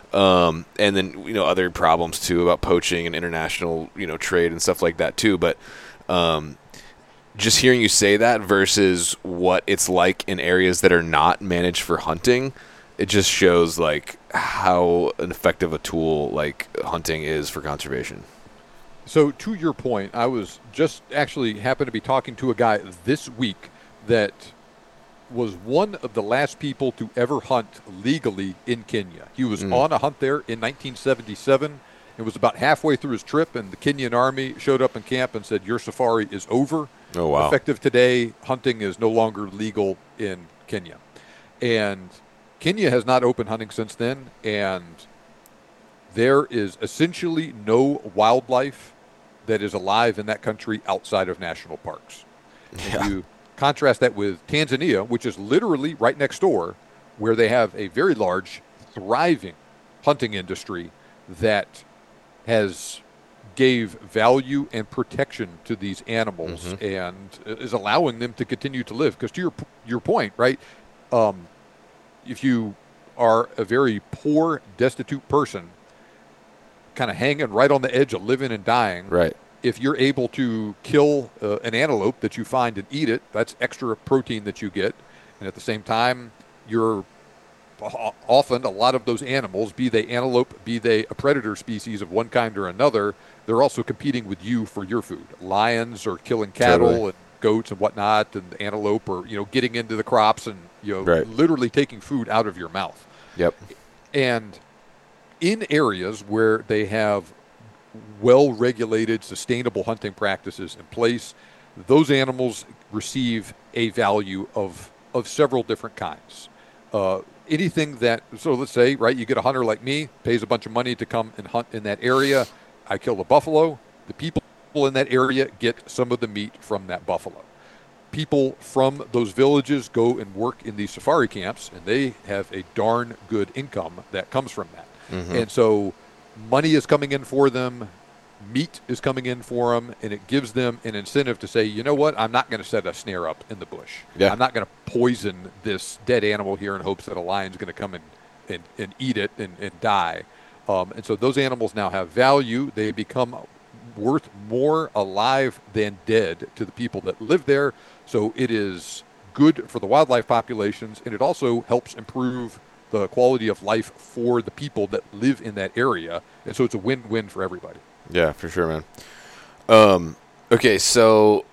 Um, and then, you know, other problems too about poaching and international, you know, trade and stuff like that too. But, um, just hearing you say that versus what it's like in areas that are not managed for hunting, it just shows like how an effective a tool like hunting is for conservation. So to your point, I was just actually happened to be talking to a guy this week that was one of the last people to ever hunt legally in Kenya. He was Mm. on a hunt there in nineteen seventy-seven. It was about halfway through his trip, and the Kenyan army showed up in camp and said, "Your safari is over." Oh, wow. Effective today, hunting is no longer legal in Kenya. And Kenya has not opened hunting since then, and there is essentially no wildlife that is alive in that country outside of national parks. Yeah. And you contrast that with Tanzania, which is literally right next door, where they have a very large, thriving hunting industry that has gave value and protection to these animals Mm-hmm. and is allowing them to continue to live. Because to your your point, right? Um, if you are a very poor, destitute person, kind of hanging right on the edge of living and dying, Right. if you're able to kill uh, an antelope that you find and eat it, that's extra protein that you get. And at the same time, you're often a lot of those animals, be they antelope, be they a predator species of one kind or another, they're also competing with you for your food. Lions are killing cattle Totally. and goats and whatnot, and antelope are, you know, getting into the crops and, you know, Right. literally taking food out of your mouth. Yep. And in areas where they have well-regulated, sustainable hunting practices in place, those animals receive a value of of several different kinds. Uh, anything that, so let's say, right, you get a hunter like me, pays a bunch of money to come and hunt in that area. I kill the buffalo. The people in that area get some of the meat from that buffalo. People from those villages go and work in these safari camps, and they have a darn good income that comes from that. Mm-hmm. And so money is coming in for them, meat is coming in for them, and it gives them an incentive to say, you know what, I'm not going to set a snare up in the bush. Yeah. I'm not going to poison this dead animal here in hopes that a lion's going to come and, and, and eat it and, and die. Um, and so those animals now have value. They become worth more alive than dead to the people that live there. So it is good for the wildlife populations, and it also helps improve the quality of life for the people that live in that area. And so it's a win-win for everybody. Yeah, for sure, man. Um, okay, so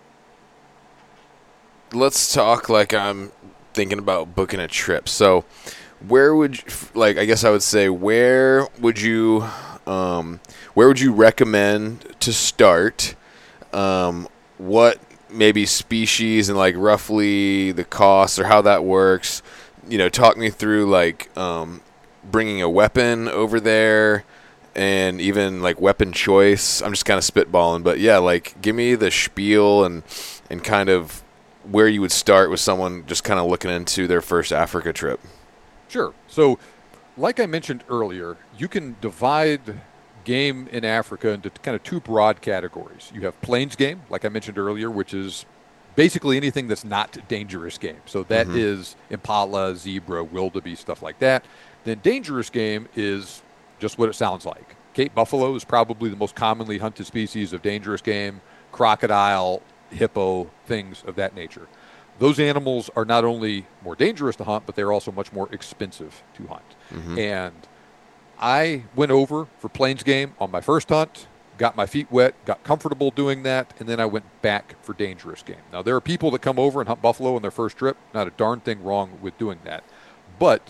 let's talk like I'm thinking about booking a trip. So where would you, like, I guess I would say, where would you, um, where would you recommend to start? Um, what maybe species and like roughly the costs or how that works? You know, talk me through like um, bringing a weapon over there and even like weapon choice. I'm just kind of spitballing, but yeah, like give me the spiel and and kind of where you would start with someone just kind of looking into their first Africa trip. Sure. So, like I mentioned earlier, you can divide game in Africa into kind of two broad categories. You have plains game, like I mentioned earlier, which is basically anything that's not dangerous game. So that Mhm. is impala, zebra, wildebeest, stuff like that. Then dangerous game is just what it sounds like. Cape buffalo is probably the most commonly hunted species of dangerous game. Crocodile, hippo, things of that nature. Those animals are not only more dangerous to hunt, but they're also much more expensive to hunt. Mhm. And I went over for plains game on my first hunt, got my feet wet, got comfortable doing that, and then I went back for dangerous game. Now, there are people that come over and hunt buffalo on their first trip. Not a darn thing wrong with doing that. But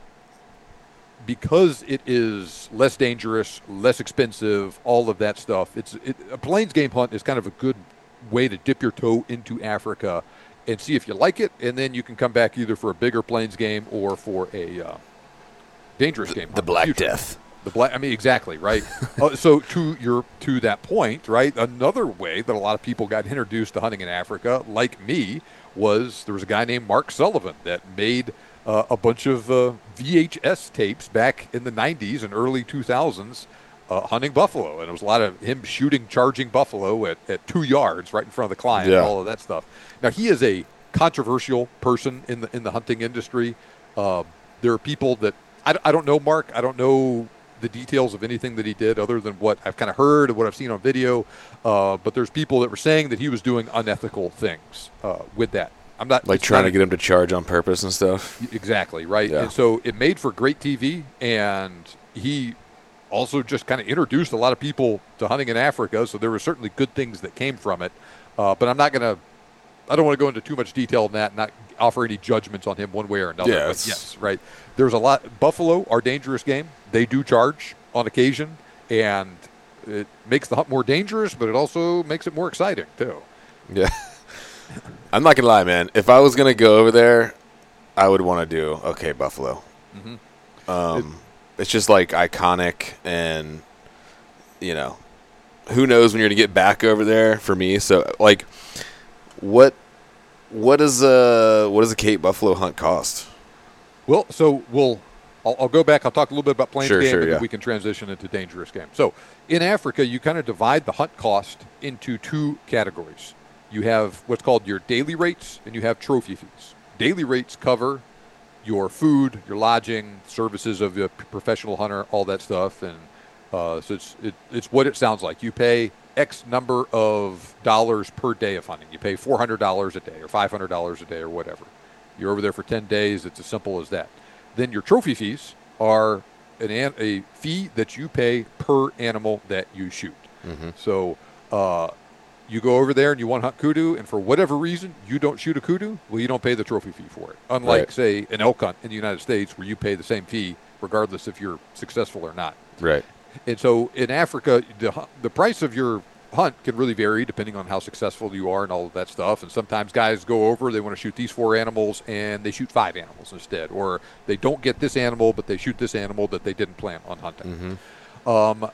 because it is less dangerous, less expensive, all of that stuff, it's it, a plains game hunt is kind of a good way to dip your toe into Africa and see if you like it, and then you can come back either for a bigger plains game or for a uh, dangerous game. The Black Death. The black. I mean, exactly right. uh, so to your to that point, right? Another way that a lot of people got introduced to hunting in Africa, like me, was there was a guy named Mark Sullivan that made uh, a bunch of uh, V H S tapes back in the nineties and early two thousands. Uh, hunting buffalo, and it was a lot of him shooting, charging buffalo at, at two yards right in front of the client, Yeah. and all of that stuff. Now, he is a controversial person in the in the hunting industry. Uh, there are people that I, I don't know Mark. I don't know the details of anything that he did other than what I've kind of heard and what I've seen on video. Uh, but there's people that were saying that he was doing unethical things uh, with that. I'm not Like it's trying not to get him to charge on purpose and stuff. exactly right. Yeah. And so it made for great T V, and he also just kind of introduced a lot of people to hunting in Africa, so there were certainly good things that came from it. Uh, but I'm not going to, I don't want to go into too much detail on that and not offer any judgments on him one way or another. Yeah, But it's- yes, right. There's a lot, buffalo are dangerous game. They do charge on occasion, and it makes the hunt more dangerous, but it also makes it more exciting, too. Yeah. I'm not going to lie, man. If I was going to go over there, I would want to do, okay, buffalo. Mm-hmm. Um, it's just like iconic, and, you know, who knows when you're going to get back over there for me. So, like, what what does a, what does a Cape buffalo hunt cost? Well, so we'll I'll, I'll go back. I'll talk a little bit about plains Sure, game, sure, and yeah. then we can transition into dangerous game. So in Africa, you kind of divide the hunt cost into two categories. You have what's called your daily rates, and you have trophy fees. Daily rates cover your food, your lodging, services of a professional hunter, all that stuff, and uh, so it's it, it's what it sounds like. You pay X number of dollars per day of hunting. You pay four hundred dollars a day or five hundred dollars a day or whatever. You're over there for ten days. It's as simple as that. Then your trophy fees are an, an a fee that you pay per animal that you shoot. Mm-hmm. So uh, you go over there and you want to hunt kudu, and for whatever reason you don't shoot a kudu, well, you don't pay the trophy fee for it. Unlike, Right. say, an elk hunt in the United States where you pay the same fee regardless if you're successful or not. Right. And so in Africa, the, hu- the price of your hunt can really vary depending on how successful you are and all of that stuff. And sometimes guys go over, they want to shoot these four animals, and they shoot five animals instead. Or they don't get this animal, but they shoot this animal that they didn't plan on hunting. Mm-hmm. Um,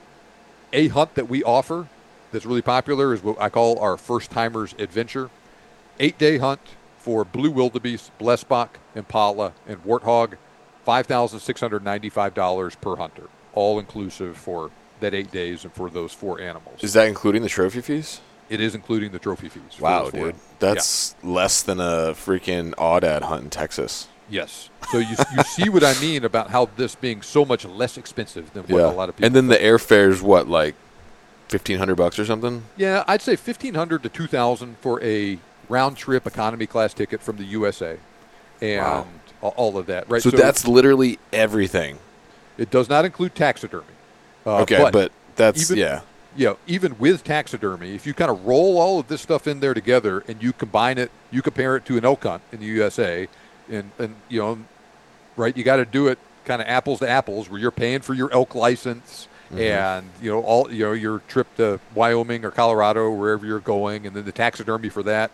a hunt that we offer that's really popular is what I call our First Timers Adventure. Eight-day hunt for blue wildebeest, blesbok, impala, and warthog, five thousand six hundred ninety-five dollars per hunter, all inclusive for that eight days and for those four animals. Is that including the trophy fees? It is including the trophy fees. for Wow, those four. dude. That's less than a freaking aoudad hunt in Texas. Yes. So you you see what I mean about how this being so much less expensive than what Yeah. a lot of people And then the think. airfare's what, like fifteen hundred bucks or something? Yeah, I'd say fifteen hundred to two thousand for a round trip economy class ticket from the U S A, and Wow. a- all of that. Right. So, that's literally everything. it does not include taxidermy. Uh, Okay, but, but that's even- yeah. Yeah, even with taxidermy, if you kind of roll all of this stuff in there together and you combine it, you compare it to an elk hunt in the U S A, and, and you know, right, you got to do it kind of apples to apples, where you're paying for your elk license Mhm. and you know all you know your trip to Wyoming or Colorado, wherever you're going, and then the taxidermy for that.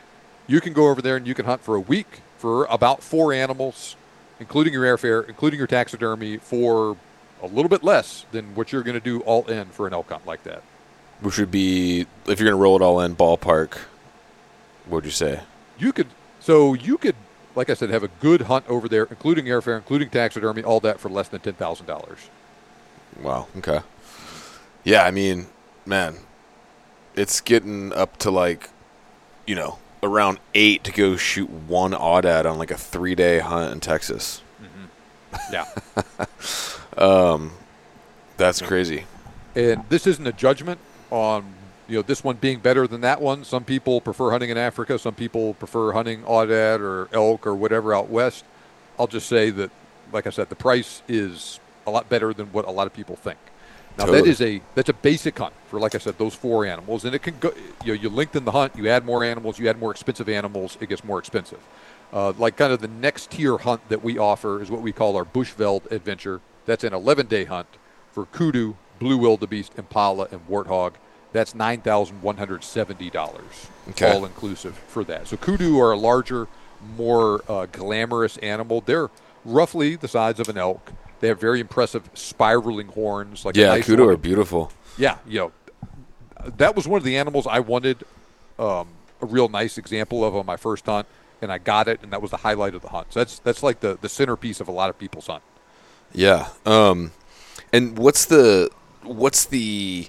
You can go over there and you can hunt for a week for about four animals, including your airfare, including your taxidermy, for a little bit less than what you're going to do all in for an elk hunt like that. Which would be, if you're going to roll it all in, ballpark, what would you say? You could, so you could, like I said, have a good hunt over there, including airfare, including taxidermy, all that for less than ten thousand dollars. Wow, okay. Yeah, I mean, man, it's getting up to like, you know, around eight to go shoot one aoudad on like a three-day hunt in Texas. Yeah. Um, that's crazy. And this isn't a judgment on, you know, this one being better than that one. Some people prefer hunting in Africa. Some people prefer hunting aoudad or elk or whatever out west. I'll just say that, like I said, the price is a lot better than what a lot of people think. Now that Totally. is a that's a basic hunt for, like I said, those four animals, and it can go. You know, you lengthen the hunt, you add more animals, you add more expensive animals, it gets more expensive. Uh, like kind of the next tier hunt that we offer is what we call our Bushveld adventure. That's an eleven-day hunt for kudu, blue wildebeest, impala, and warthog. That's nine thousand one hundred seventy dollars, Okay. all inclusive for that. So kudu are a larger, more uh, glamorous animal. They're roughly the size of an elk. They have very impressive spiraling horns. Like a Yeah, nice kudu one. are beautiful. Yeah, you know, that was one of the animals I wanted um, a real nice example of on my first hunt, and I got it, and that was the highlight of the hunt. So that's that's like the, the centerpiece of a lot of people's hunt. Yeah. Um, and what's the what's the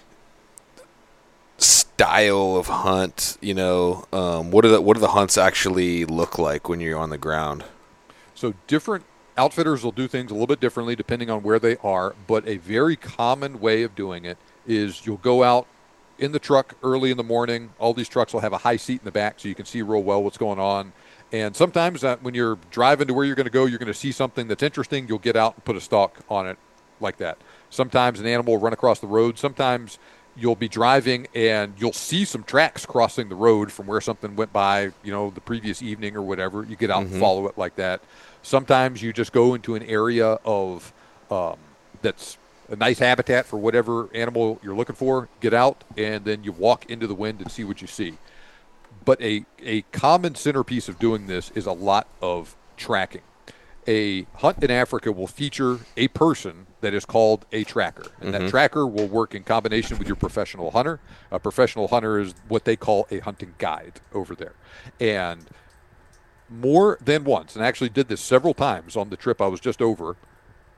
style of hunt? You know, um, what do the what do the hunts actually look like when you're on the ground? So different outfitters will do things a little bit differently depending on where they are, but a very common way of doing it is you'll go out in the truck early in the morning. All these trucks will have a high seat in the back so you can see real well what's going on. And sometimes that when you're driving to where you're going to go, you're going to see something that's interesting. You'll get out and put a stalk on it like that. Sometimes an animal will run across the road. Sometimes you'll be driving and you'll see some tracks crossing the road from where something went by, you know, the previous evening or whatever. You get out Mhm. and follow it like that. Sometimes you just go into an area of um, that's a nice habitat for whatever animal you're looking for, get out, and then you walk into the wind and see what you see. But a, a common centerpiece of doing this is a lot of tracking. A hunt in Africa will feature a person that is called a tracker. And that tracker will work in combination with your professional hunter. A professional hunter is what they call a hunting guide over there. And more than once, and I actually did this several times on the trip I was just over,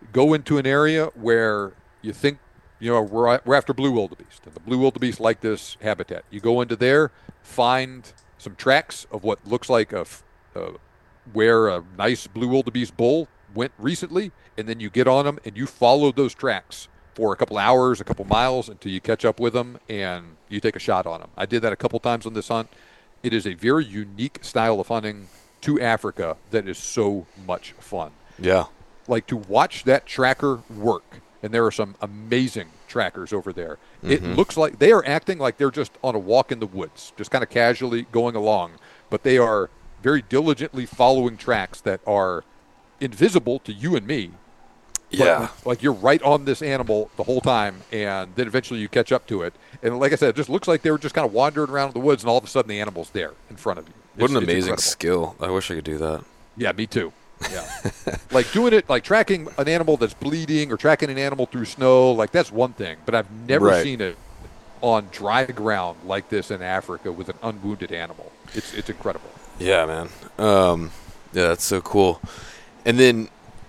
go into an area where you think, you know, we're, we're after blue wildebeest, and the blue wildebeest like this habitat. You go into there, find some tracks of what looks like a, a where a nice blue wildebeest bull went recently, and then you get on them and you follow those tracks for a couple hours, a couple miles until you catch up with them and you take a shot on them. I did that a couple times on this hunt. It is a very unique style of hunting to Africa that is so much fun. Yeah. Like to watch that tracker work, and there are some amazing trackers over there. Mm-hmm. It looks like they are acting like they're just on a walk in the woods, just kind of casually going along, but they are very diligently following tracks that are invisible to you and me. Yeah. But, like you're right on this animal the whole time, and then eventually you catch up to it. And like I said, it just looks like they were just kind of wandering around in the woods, and all of a sudden the animal's there in front of you. It's, what an amazing skill. I wish I could do that. Yeah, me too. Yeah. Like doing it, like tracking an animal that's bleeding or tracking an animal through snow, like that's one thing. But I've never right. seen it on dry ground like this in Africa with an unwounded animal. It's it's incredible. Yeah, man. Um, yeah, that's so cool. And then,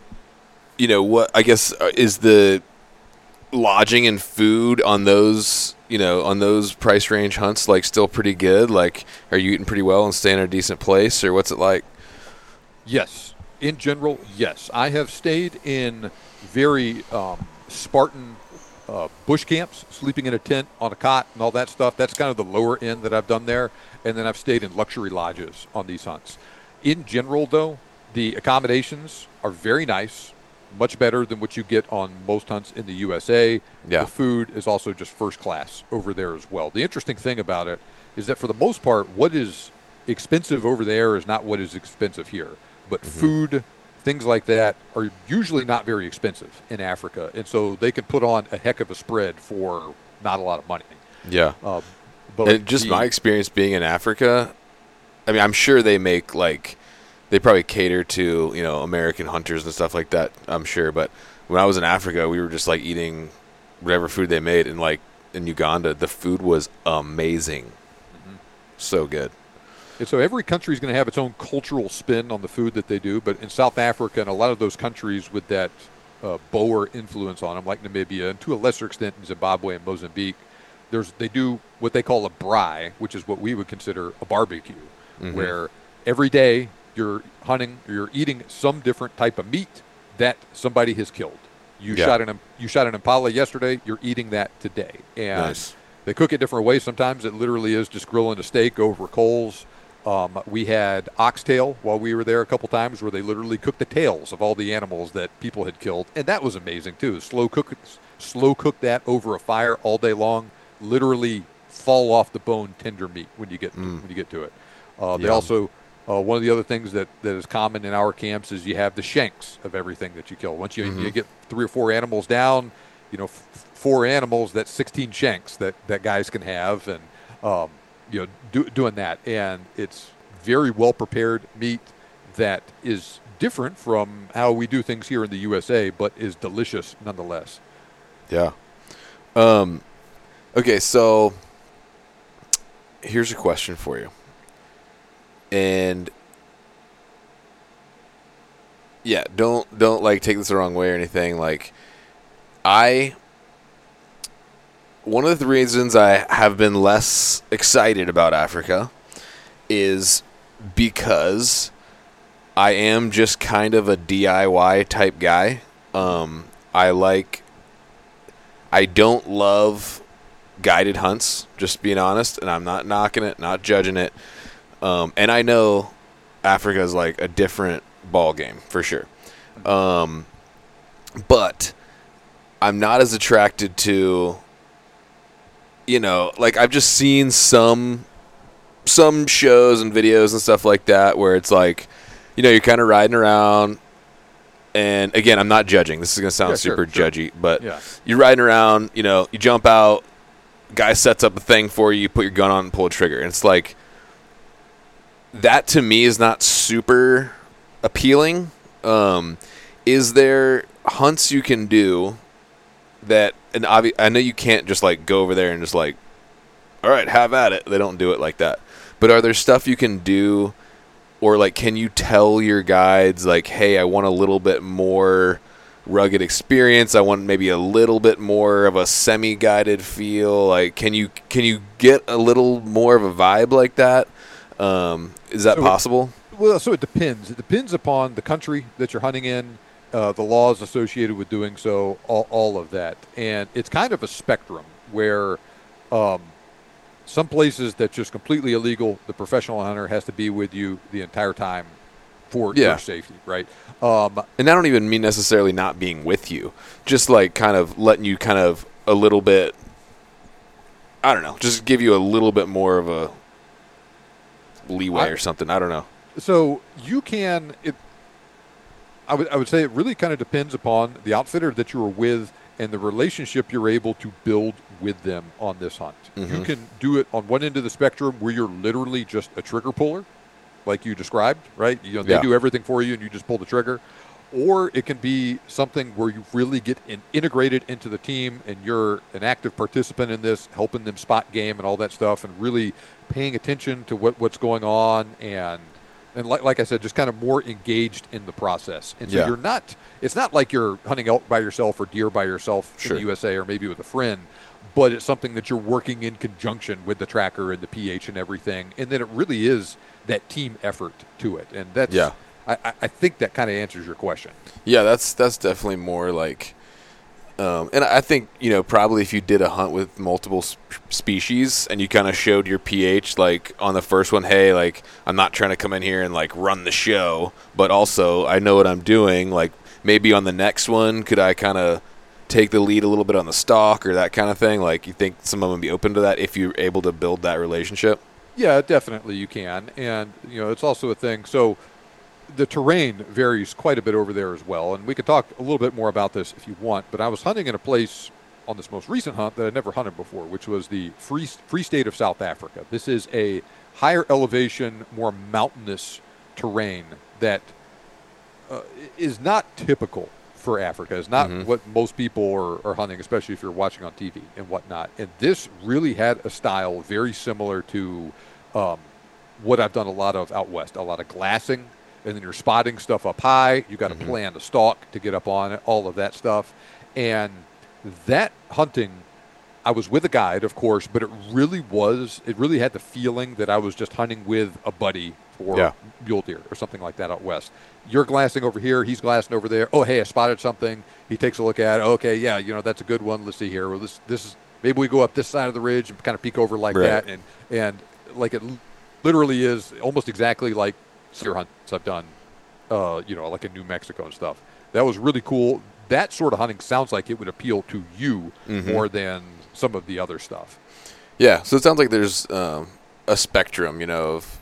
you know, what I guess uh, is the lodging and food on those, you know, on those price range hunts, like still pretty good? Like, are you eating pretty well and staying in a decent place, or what's it like? Yes. In general, yes. I have stayed in very um, Spartan uh, bush camps, sleeping in a tent on a cot and all that stuff. That's kind of the lower end that I've done there. And then I've stayed in luxury lodges on these hunts. In general, though, the accommodations are very nice, much better than what you get on most hunts in the U S A. Yeah. The food is also just first class over there as well. The interesting thing about it is that for the most part, what is expensive over there is not what is expensive here. But mm-hmm. food, things like that, are usually not very expensive in Africa. And so they can put on a heck of a spread for not a lot of money. Yeah. Uh, but and just the, my experience being in Africa, I mean, I'm sure they make, like, they probably cater to, you know, American hunters and stuff like that, I'm sure. But when I was in Africa, we were just, like, eating whatever food they made. And, like, in Uganda, the food was amazing. Mm-hmm. So good. And so every country is going to have its own cultural spin on the food that they do. But in South Africa and a lot of those countries with that uh, Boer influence on them, like Namibia, and to a lesser extent in Zimbabwe and Mozambique, there's they do what they call a braai, which is what we would consider a barbecue, mm-hmm. where every day you're hunting, you're eating some different type of meat that somebody has killed. You yeah. shot an you shot an impala yesterday, you're eating that today. And nice. They cook it different ways. Sometimes it literally is just grilling a steak over coals. Um, we had oxtail while we were there a couple times where they literally cooked the tails of all the animals that people had killed. And that was amazing, too. Slow cook, slow cook that over a fire all day long, literally fall off the bone tender meat when you get to, mm. when you get to it. Uh, they yeah. also, uh, one of the other things that, that is common in our camps is you have the shanks of everything that you kill. Once you, mm-hmm. you get three or four animals down, you know, f- four animals, that's sixteen shanks that, that guys can have. And, um, you know, do, doing that, and it's very well prepared meat that is different from how we do things here in the U S A, but is delicious nonetheless. Yeah. Um. Okay, so here's a question for you, and yeah, don't don't like take this the wrong way or anything. Like, I. One of the reasons I have been less excited about Africa is because I am just kind of a D I Y type guy. Um, I like, I don't love guided hunts, just being honest, and I'm not knocking it, not judging it. Um, and I know Africa is like a different ball game for sure. Um, but I'm not as attracted to, you know, like I've just seen some some shows and videos and stuff like that where it's like, you know, you're kind of riding around, and again, I'm not judging. This is going to sound yeah, super sure, judgy, sure. but yeah. you're riding around, you know, you jump out, guy sets up a thing for you, you put your gun on and pull a trigger. And it's like, that to me is not super appealing. Um, is there hunts you can do that, and obvi- I know you can't just like go over there and just like, all right, have at it. They don't do it like that. But are there stuff you can do, or like, can you tell your guides like, hey, I want a little bit more rugged experience. I want maybe a little bit more of a semi-guided feel. Like, can you can you get a little more of a vibe like that? Um, is that so possible? It, well, so it depends. It depends upon the country that you're hunting in, uh, the laws associated with doing so, all, all of that. And it's kind of a spectrum where um, some places that's just completely illegal, the professional hunter has to be with you the entire time for Yeah. your safety, right? Um, And I don't even mean necessarily not being with you, just like kind of letting you kind of a little bit, I don't know, just give you a little bit more of a leeway I, or something. I don't know. So you can, it, I would I would say it really kind of depends upon the outfitter that you are with and the relationship you're able to build with them on this hunt. Mm-hmm. You can do it on one end of the spectrum where you're literally just a trigger puller, like you described, right? You know, they Yeah. do everything for you and you just pull the trigger. Or it can be something where you really get in, integrated into the team and you're an active participant in this, helping them spot game and all that stuff, and really paying attention to what, what's going on, and and like, like I said, just kind of more engaged in the process. And so Yeah. you're not, it's not like you're hunting elk by yourself or deer by yourself Sure. in the U S A or maybe with a friend, but it's something that you're working in conjunction with the tracker and the P H and everything. And then it really is that team effort to it. And that's, Yeah. I, I think that kind of answers your question. Yeah, that's that's definitely more like, um, and I think, you know, probably if you did a hunt with multiple sp- species and you kind of showed your pH, like on the first one, hey, like I'm not trying to come in here and like run the show, but also I know what I'm doing. Like maybe on the next one, could I kind of take the lead a little bit on the stalk or that kind of thing? Like, you think some of them would be open to that if you're able to build that relationship? Yeah, definitely you can. And, you know, it's also a thing. So the terrain varies quite a bit over there as well. And we could talk a little bit more about this if you want. But I was hunting in a place on this most recent hunt that I'd never hunted before, which was the Free, Free State of South Africa. This is a higher elevation, more mountainous terrain that uh, is not typical for Africa. It's not Mhm. what most people are, are hunting, especially if you're watching on T V and whatnot. And this really had a style very similar to um, what I've done a lot of out west, a lot of glassing, and then you're spotting stuff up high. You got to Mhm. plan the stalk to get up on it, all of that stuff. And that hunting, I was with a guide, of course, but it really was, it really had the feeling that I was just hunting with a buddy for Yeah. mule deer or something like that out west. You're glassing over here, he's glassing over there. Oh, hey, I spotted something. He takes a look at it. Okay, yeah, you know, that's a good one. Let's see here. Well, this this is, maybe we go up this side of the ridge and kind of peek over like Right. that. And, and like it literally is almost exactly like deer hunts I've done, uh, you know, like in New Mexico and stuff. That was really cool. That sort of hunting sounds like it would appeal to you Mhm. more than some of the other stuff. Yeah, so it sounds like there's um, a spectrum, you know, of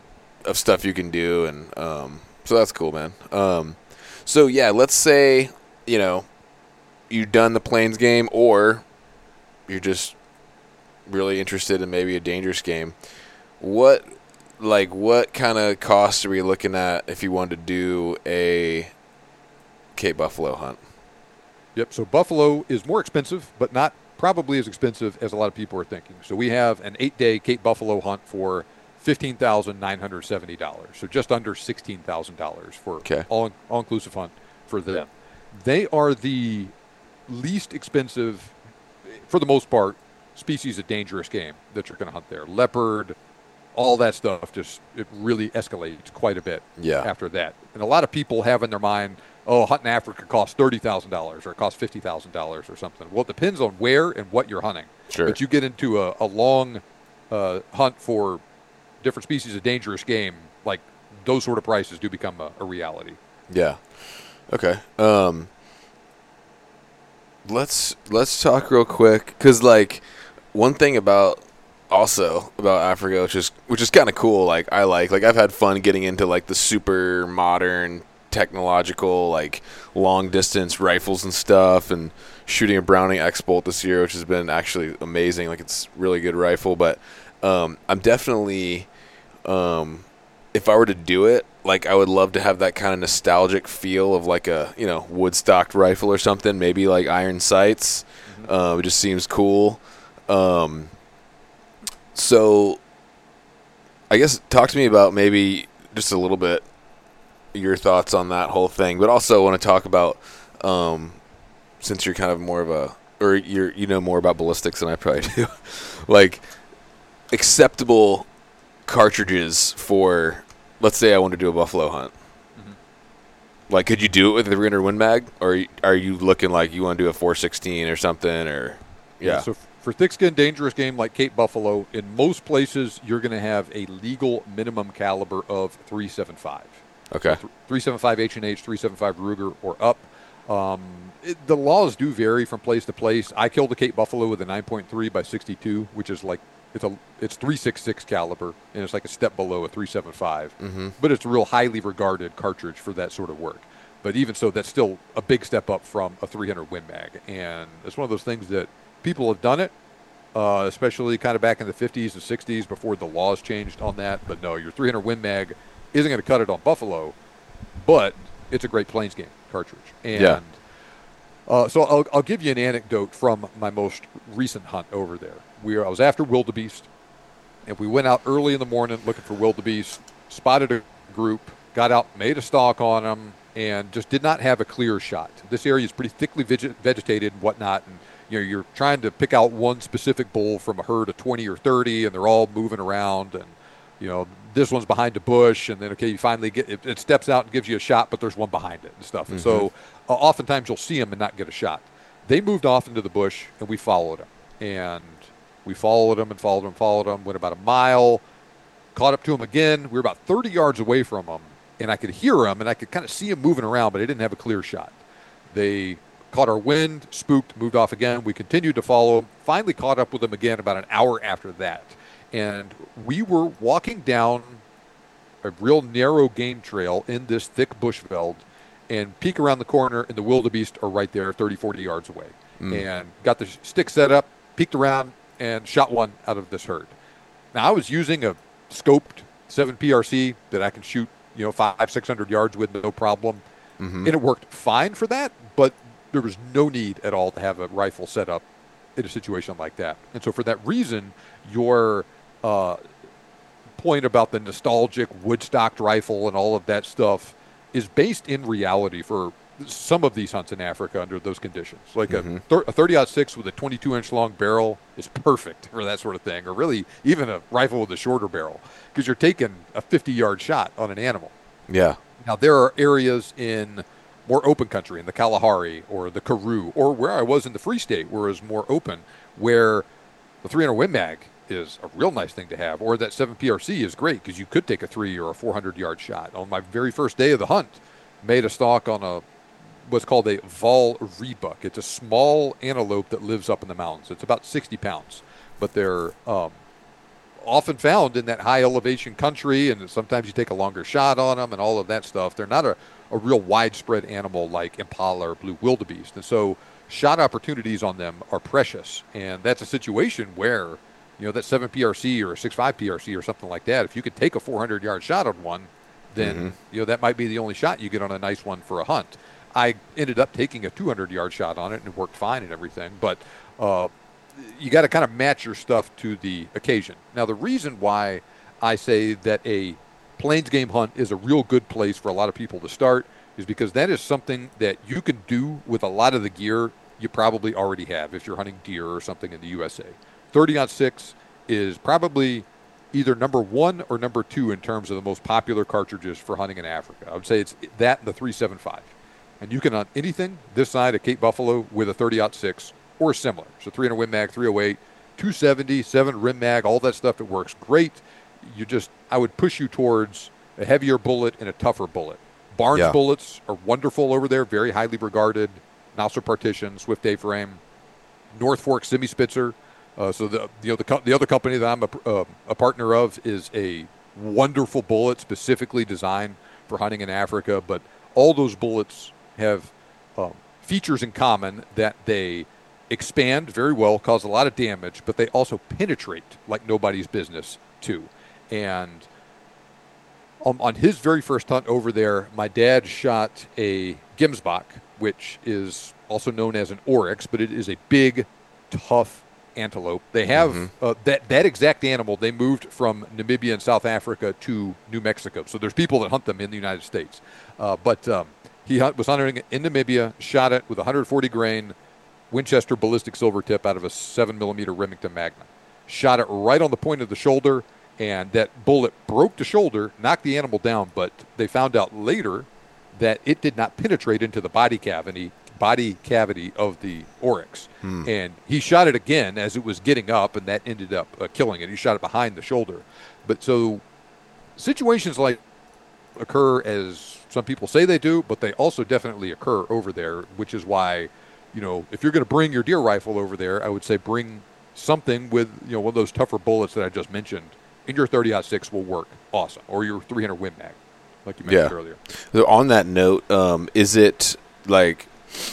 of stuff you can do, and um, so that's cool, man. Um, so yeah, let's say, you know, you've done the Plains game, or you're just really interested in maybe a dangerous game. What, like, what kind of costs are we looking at if you wanted to do a Cape Buffalo hunt? Yep. So buffalo is more expensive, but not probably as expensive as a lot of people are thinking. So we have an eight-day Cape Buffalo hunt for fifteen thousand nine hundred seventy dollars. So just under sixteen thousand dollars for Okay. all all-inclusive hunt for them. They are the least expensive, for the most part, species of dangerous game that you're going to hunt there. Leopard, all that stuff, just it really escalates quite a bit Yeah. after that. And a lot of people have in their mind, oh, hunting Africa costs thirty thousand dollars or it costs fifty thousand dollars or something. Well, it depends on where and what you're hunting. Sure. But you get into a, a long uh, hunt for different species of dangerous game, like those sort of prices do become a, a reality. Yeah. Okay. Um, let's let's talk real quick, because like one thing about also about Africa, which is which is kind of cool. Like I like like I've had fun getting into like the super modern technological like long distance rifles and stuff, and shooting a Browning X-Bolt this year, which has been actually amazing. Like it's a really good rifle, but um, I'm definitely um, if I were to do it, like I would love to have that kind of nostalgic feel of like a, you know, wood-stocked rifle or something, maybe like iron sights. Mm-hmm. Uh, it just seems cool. Um, so I guess talk to me about maybe just a little bit your thoughts on that whole thing, but also want to talk about um, since you're kind of more of a, or you're you know more about ballistics than I probably do, like acceptable cartridges for, let's say I want to do a buffalo hunt. Mm-hmm. Like, could you do it with a three hundred Win Mag, or are you looking like you want to do a four sixteen or something, or yeah? yeah so for thick-skinned, dangerous game like Cape Buffalo, in most places you're going to have a legal minimum caliber of three seventy-five. Okay. So three seventy-five H and H, three seventy-five Ruger, or up. Um, it, the laws do vary from place to place. I killed a Cape Buffalo with a nine point three by sixty-two, which is like it's a it's three sixty-six caliber, and it's like a step below a three seventy-five. Mm-hmm. But it's a real highly regarded cartridge for that sort of work. But even so, that's still a big step up from a three hundred Win Mag, and it's one of those things that people have done it, uh, especially kind of back in the fifties and sixties before the laws changed on that. But no, your three hundred Win Mag isn't going to cut it on Buffalo, but it's a great Plains game cartridge. And yeah. uh, so I'll, I'll give you an anecdote from my most recent hunt over there. We were, I was after wildebeest, and we went out early in the morning looking for wildebeest, spotted a group, got out, made a stalk on them, and just did not have a clear shot. This area is pretty thickly veg- vegetated and whatnot, and you know, you're trying to pick out one specific bull from a herd of twenty or thirty, and they're all moving around, and you know, this one's behind a bush, and then, okay, you finally get it, it steps out and gives you a shot, but there's one behind it and stuff. Mm-hmm. And so uh, oftentimes you'll see them and not get a shot. They moved off into the bush, and we followed them. And we followed them and followed them and followed them, went about a mile, caught up to them again. We were about thirty yards away from them, and I could hear them, and I could kind of see them moving around, but I didn't have a clear shot. They caught our wind, spooked, moved off again. We continued to follow them, finally caught up with them again about an hour after that. And we were walking down a real narrow game trail in this thick bushveld, and peek around the corner, and the wildebeest are right there thirty, forty yards away. Mm. And got the stick set up, peeked around, and shot one out of this herd. Now, I was using a scoped seven P R C that I can shoot, you know, five, six hundred yards with no problem. Mm-hmm. And it worked fine for that, but there was no need at all to have a rifle set up in a situation like that. And so for that reason, your uh, point about the nostalgic wood-stocked rifle and all of that stuff is based in reality for some of these hunts in Africa under those conditions. Like mm-hmm. a, thir- a thirty aught six with a twenty-two inch long barrel is perfect for that sort of thing, or really even a rifle with a shorter barrel, because you're taking a fifty yard shot on an animal. Yeah. Now, there are areas in more open country, in the Kalahari or the Karoo, or where I was in the Free State, where it was more open, where the three hundred Win Mag is a real nice thing to have, or that seven P R C is great because you could take a three or a four hundred yard shot. On my very first day of the hunt, made a stalk on a what's called a Val rebuck. It's a small antelope that lives up in the mountains. It's about sixty pounds, but they're um, often found in that high elevation country, and sometimes you take a longer shot on them and all of that stuff. They're not a, a real widespread animal like impala or blue wildebeest, and so shot opportunities on them are precious. And that's a situation where, you know, that seven P R C or a six five P R C or something like that, if you could take a four hundred yard shot on one, then mm-hmm. you know, that might be the only shot you get on a nice one for a hunt. I ended up taking a two hundred yard shot on it, and it worked fine and everything. But uh, you got to kind of match your stuff to the occasion. Now, the reason why I say that a plains game hunt is a real good place for a lot of people to start is because that is something that you can do with a lot of the gear you probably already have if you're hunting deer or something in the U S A. thirty aught six is probably either number one or number two in terms of the most popular cartridges for hunting in Africa. I would say it's that and the three seventy-five. And you can hunt anything this side of Cape Buffalo with a thirty aught six or similar. So three hundred Win Mag, three oh eight, two seventy, seven Rim Mag, all that stuff, it works great. You just, I would push you towards a heavier bullet and a tougher bullet. Barnes yeah. bullets are wonderful over there, very highly regarded. Mauser Partition, Swift A-frame, North Fork Semi-Spitzer. Uh, so the you know the co- the other company that I'm a, uh, a partner of is a wonderful bullet specifically designed for hunting in Africa. But all those bullets have um, features in common that they expand very well, cause a lot of damage, but they also penetrate like nobody's business too. And um, on his very first hunt over there, my dad shot a Gemsbok, which is also known as an oryx, but it is a big, tough antelope. They have mm-hmm. uh, that that exact animal. They moved from Namibia and South Africa to New Mexico. So there's people that hunt them in the United States. Uh, but um, He hunt, was hunting in Namibia, shot it with one hundred forty grain Winchester ballistic silver tip out of a seven millimeter Remington Magnum. Shot it right on the point of the shoulder, and that bullet broke the shoulder, knocked the animal down, but they found out later that it did not penetrate into the body cavity body cavity of the oryx. Hmm. And he shot it again as it was getting up, and that ended up uh, killing it. He shot it behind the shoulder. But so situations like occur as some people say they do, but they also definitely occur over there, which is why, you know, if you're going to bring your deer rifle over there, I would say bring something with, you know, one of those tougher bullets that I just mentioned. And your thirty aught six will work awesome, or your three hundred Win Mag, like you mentioned yeah. earlier. So on that note, um, is it like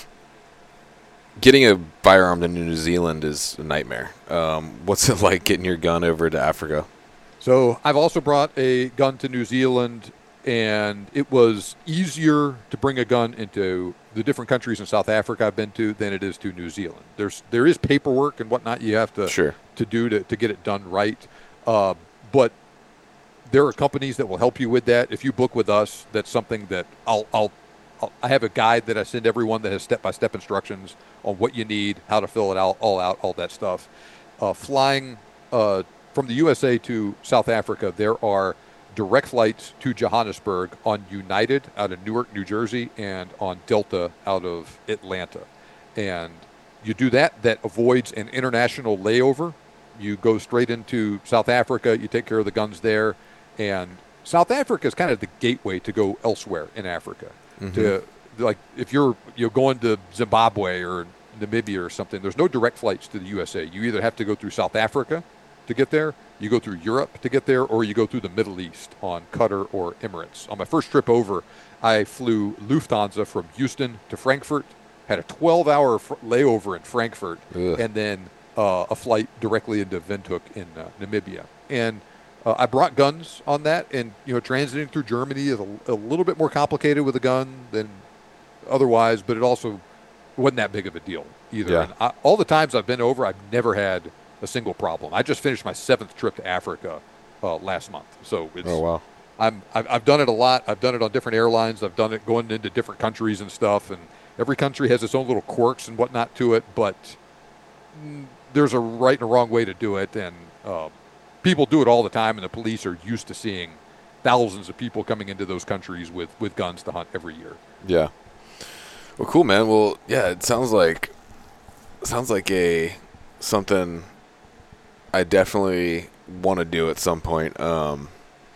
getting a firearm to New Zealand is a nightmare? Um, what's it like getting your gun over to Africa? So I've also brought a gun to New Zealand, and it was easier to bring a gun into the different countries in South Africa I've been to than it is to New Zealand. There's there is paperwork and whatnot you have to sure. to do to, to get it done right, uh, but there are companies that will help you with that. If you book with us, that's something that I'll I'll, I'll I have a guide that I send everyone that has step-by-step instructions on what you need, how to fill it out, all out, all that stuff. Uh, flying uh, from the U S A to South Africa, there are direct flights to Johannesburg on United out of Newark, New Jersey, and on Delta out of Atlanta. And you do that, that avoids an international layover. You go straight into South Africa, you take care of the guns there, and South Africa is kind of the gateway to go elsewhere in Africa. Mm-hmm. To like if you're you're going to Zimbabwe or Namibia or something, there's no direct flights to the U S A. You either have to go through South Africa to get there, you go through Europe to get there, or you go through the Middle East on Qatar or Emirates. On my first trip over, I flew Lufthansa from Houston to Frankfurt, had a twelve hour fr- layover in Frankfurt, Ugh. and then uh, a flight directly into Windhoek in uh, Namibia. And uh, I brought guns on that, and you know, transiting through Germany is a, a little bit more complicated with a gun than otherwise, but it also wasn't that big of a deal either. Yeah. And I, all the times I've been over, I've never had a single problem. I just finished my seventh trip to Africa uh, last month, so it's. Oh wow! I'm I've, I've done it a lot. I've done it on different airlines. I've done it going into different countries and stuff, and every country has its own little quirks and whatnot to it. But mm, there's a right and a wrong way to do it, and uh, people do it all the time. And the police are used to seeing thousands of people coming into those countries with, with guns to hunt every year. Yeah. Well, cool, man. Well, yeah, it sounds like sounds like a something I definitely want to do at some point. Um,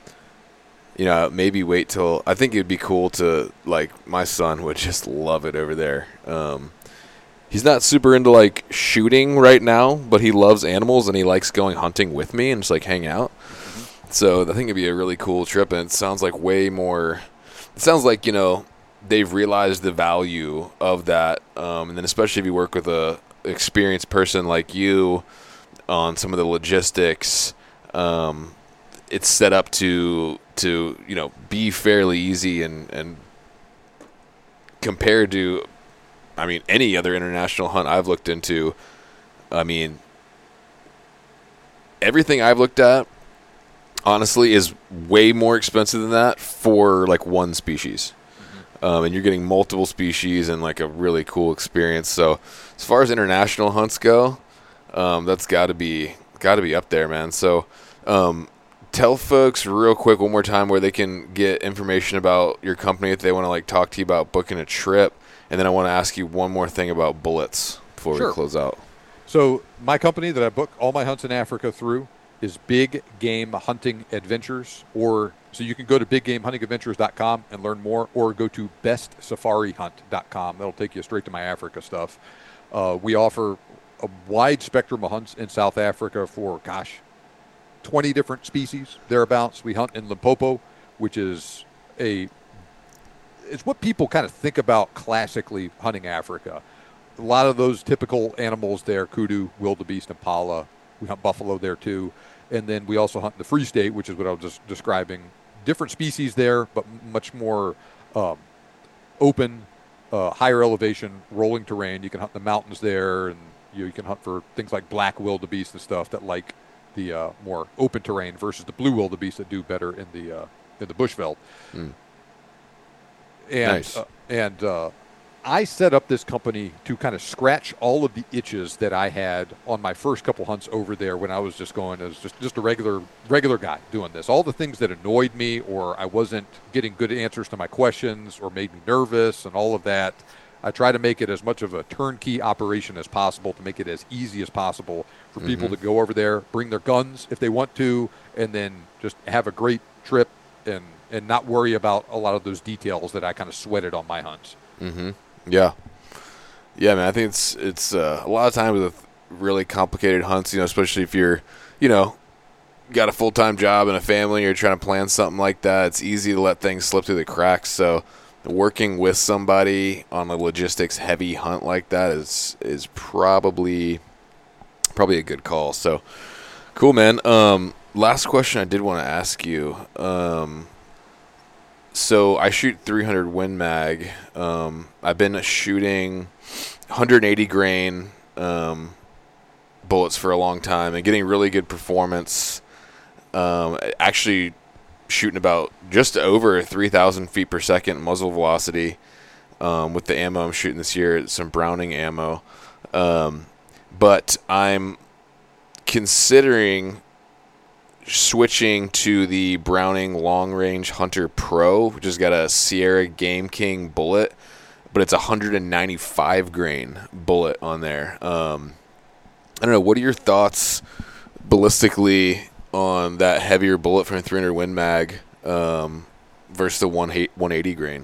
you know, maybe wait till I think it'd be cool to like my son would just love it over there. Um, he's not super into like shooting right now, but he loves animals and he likes going hunting with me and just like hang out. Mm-hmm. So I think it'd be a really cool trip, and it sounds like way more. It sounds like, you know, they've realized the value of that, um, and then especially if you work with a experienced person like you on some of the logistics, um, it's set up to to you know be fairly easy, and and compared to, I mean, any other international hunt I've looked into, I mean, everything I've looked at honestly is way more expensive than that for like one species. Um, and you're getting multiple species and like a really cool experience. So as far as international hunts go, um, that's got to be got to be up there, man. So um, tell folks real quick one more time where they can get information about your company if they want to like talk to you about booking a trip. And then I want to ask you one more thing about bullets before Sure. we close out. So my company that I book all my hunts in Africa through is Big Game Hunting Adventures, or so you can go to big game hunting adventures dot com and learn more, or go to best safari hunt dot com. That'll take you straight to my Africa stuff. Uh, we offer a wide spectrum of hunts in South Africa for, gosh, twenty different species, thereabouts. We hunt in Limpopo, which is a it's what people kind of think about classically hunting Africa. A lot of those typical animals there, kudu, wildebeest, impala. We hunt buffalo there too. And then we also hunt in the Free State, which is what I was just describing. Different species there, but much more um, open, uh, higher elevation, rolling terrain. You can hunt in the mountains there, and you, know, you can hunt for things like black wildebeest and stuff that like the uh, more open terrain versus the blue wildebeest that do better in the uh, in the bushveld. Mm. And Nice. uh, and uh, I set up this company to kind of scratch all of the itches that I had on my first couple hunts over there when I was just going as just, just a regular regular guy doing this. All the things that annoyed me or I wasn't getting good answers to my questions or made me nervous and all of that. I try to make it as much of a turnkey operation as possible to make it as easy as possible for mm-hmm. people to go over there, bring their guns if they want to, and then just have a great trip and, and not worry about a lot of those details that I kind of sweated on my hunts. Mm-hmm. Yeah. Yeah, man, I think it's it's uh, a lot of times with really complicated hunts, you know, especially if you're, you know, got a full-time job and a family, you're trying to plan something like that, it's easy to let things slip through the cracks. So working with somebody on a logistics-heavy hunt like that is is probably probably a good call. So cool, man. Um, last question I did want to ask you. Um, So I shoot three hundred Win Mag. Um, I've been shooting one hundred eighty grain um, bullets for a long time and getting really good performance. Um, actually shooting about just over three thousand feet per second muzzle velocity um, with the ammo I'm shooting this year. It's some Browning ammo. Um, but I'm considering switching to the Browning Long Range Hunter Pro, which has got a Sierra Game King bullet, but it's a one hundred ninety-five grain bullet on there. Um, I don't know. What are your thoughts ballistically on that heavier bullet from a three hundred Win Mag um, versus the one eighty grain?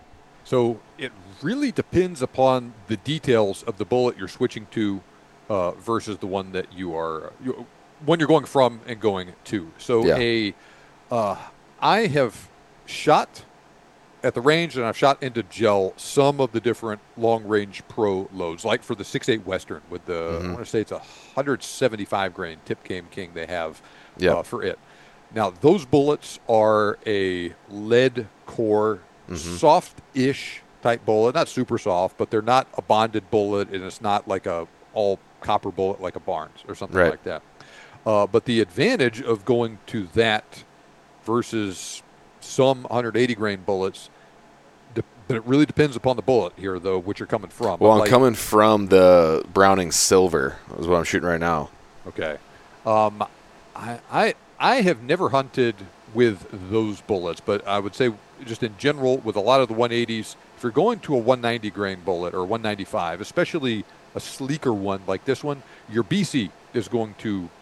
So it really depends upon the details of the bullet you're switching to uh, versus the one that you are you, when you're going from and going to. So yeah. a, uh, I have shot at the range and I've shot into gel some of the different long range pro loads, like for the six eight Western with the, mm-hmm. I want to say it's a one hundred seventy-five grain Tip Game King they have yep. uh, for it. Now those bullets are a lead core, mm-hmm. soft-ish type bullet, not super soft, but they're not a bonded bullet and it's not like a all copper bullet like a Barnes or something right. like that. Uh, but the advantage of going to that versus some one hundred eighty grain bullets, de- but it really depends upon the bullet here, though, which you're coming from. Well, I'm like, coming from the Browning Silver is what I'm shooting right now. Okay. Um, I, I I have never hunted with those bullets, but I would say just in general with a lot of the one eighties, if you're going to a one ninety grain bullet or one ninety-five, especially a sleeker one like this one, your B C is going to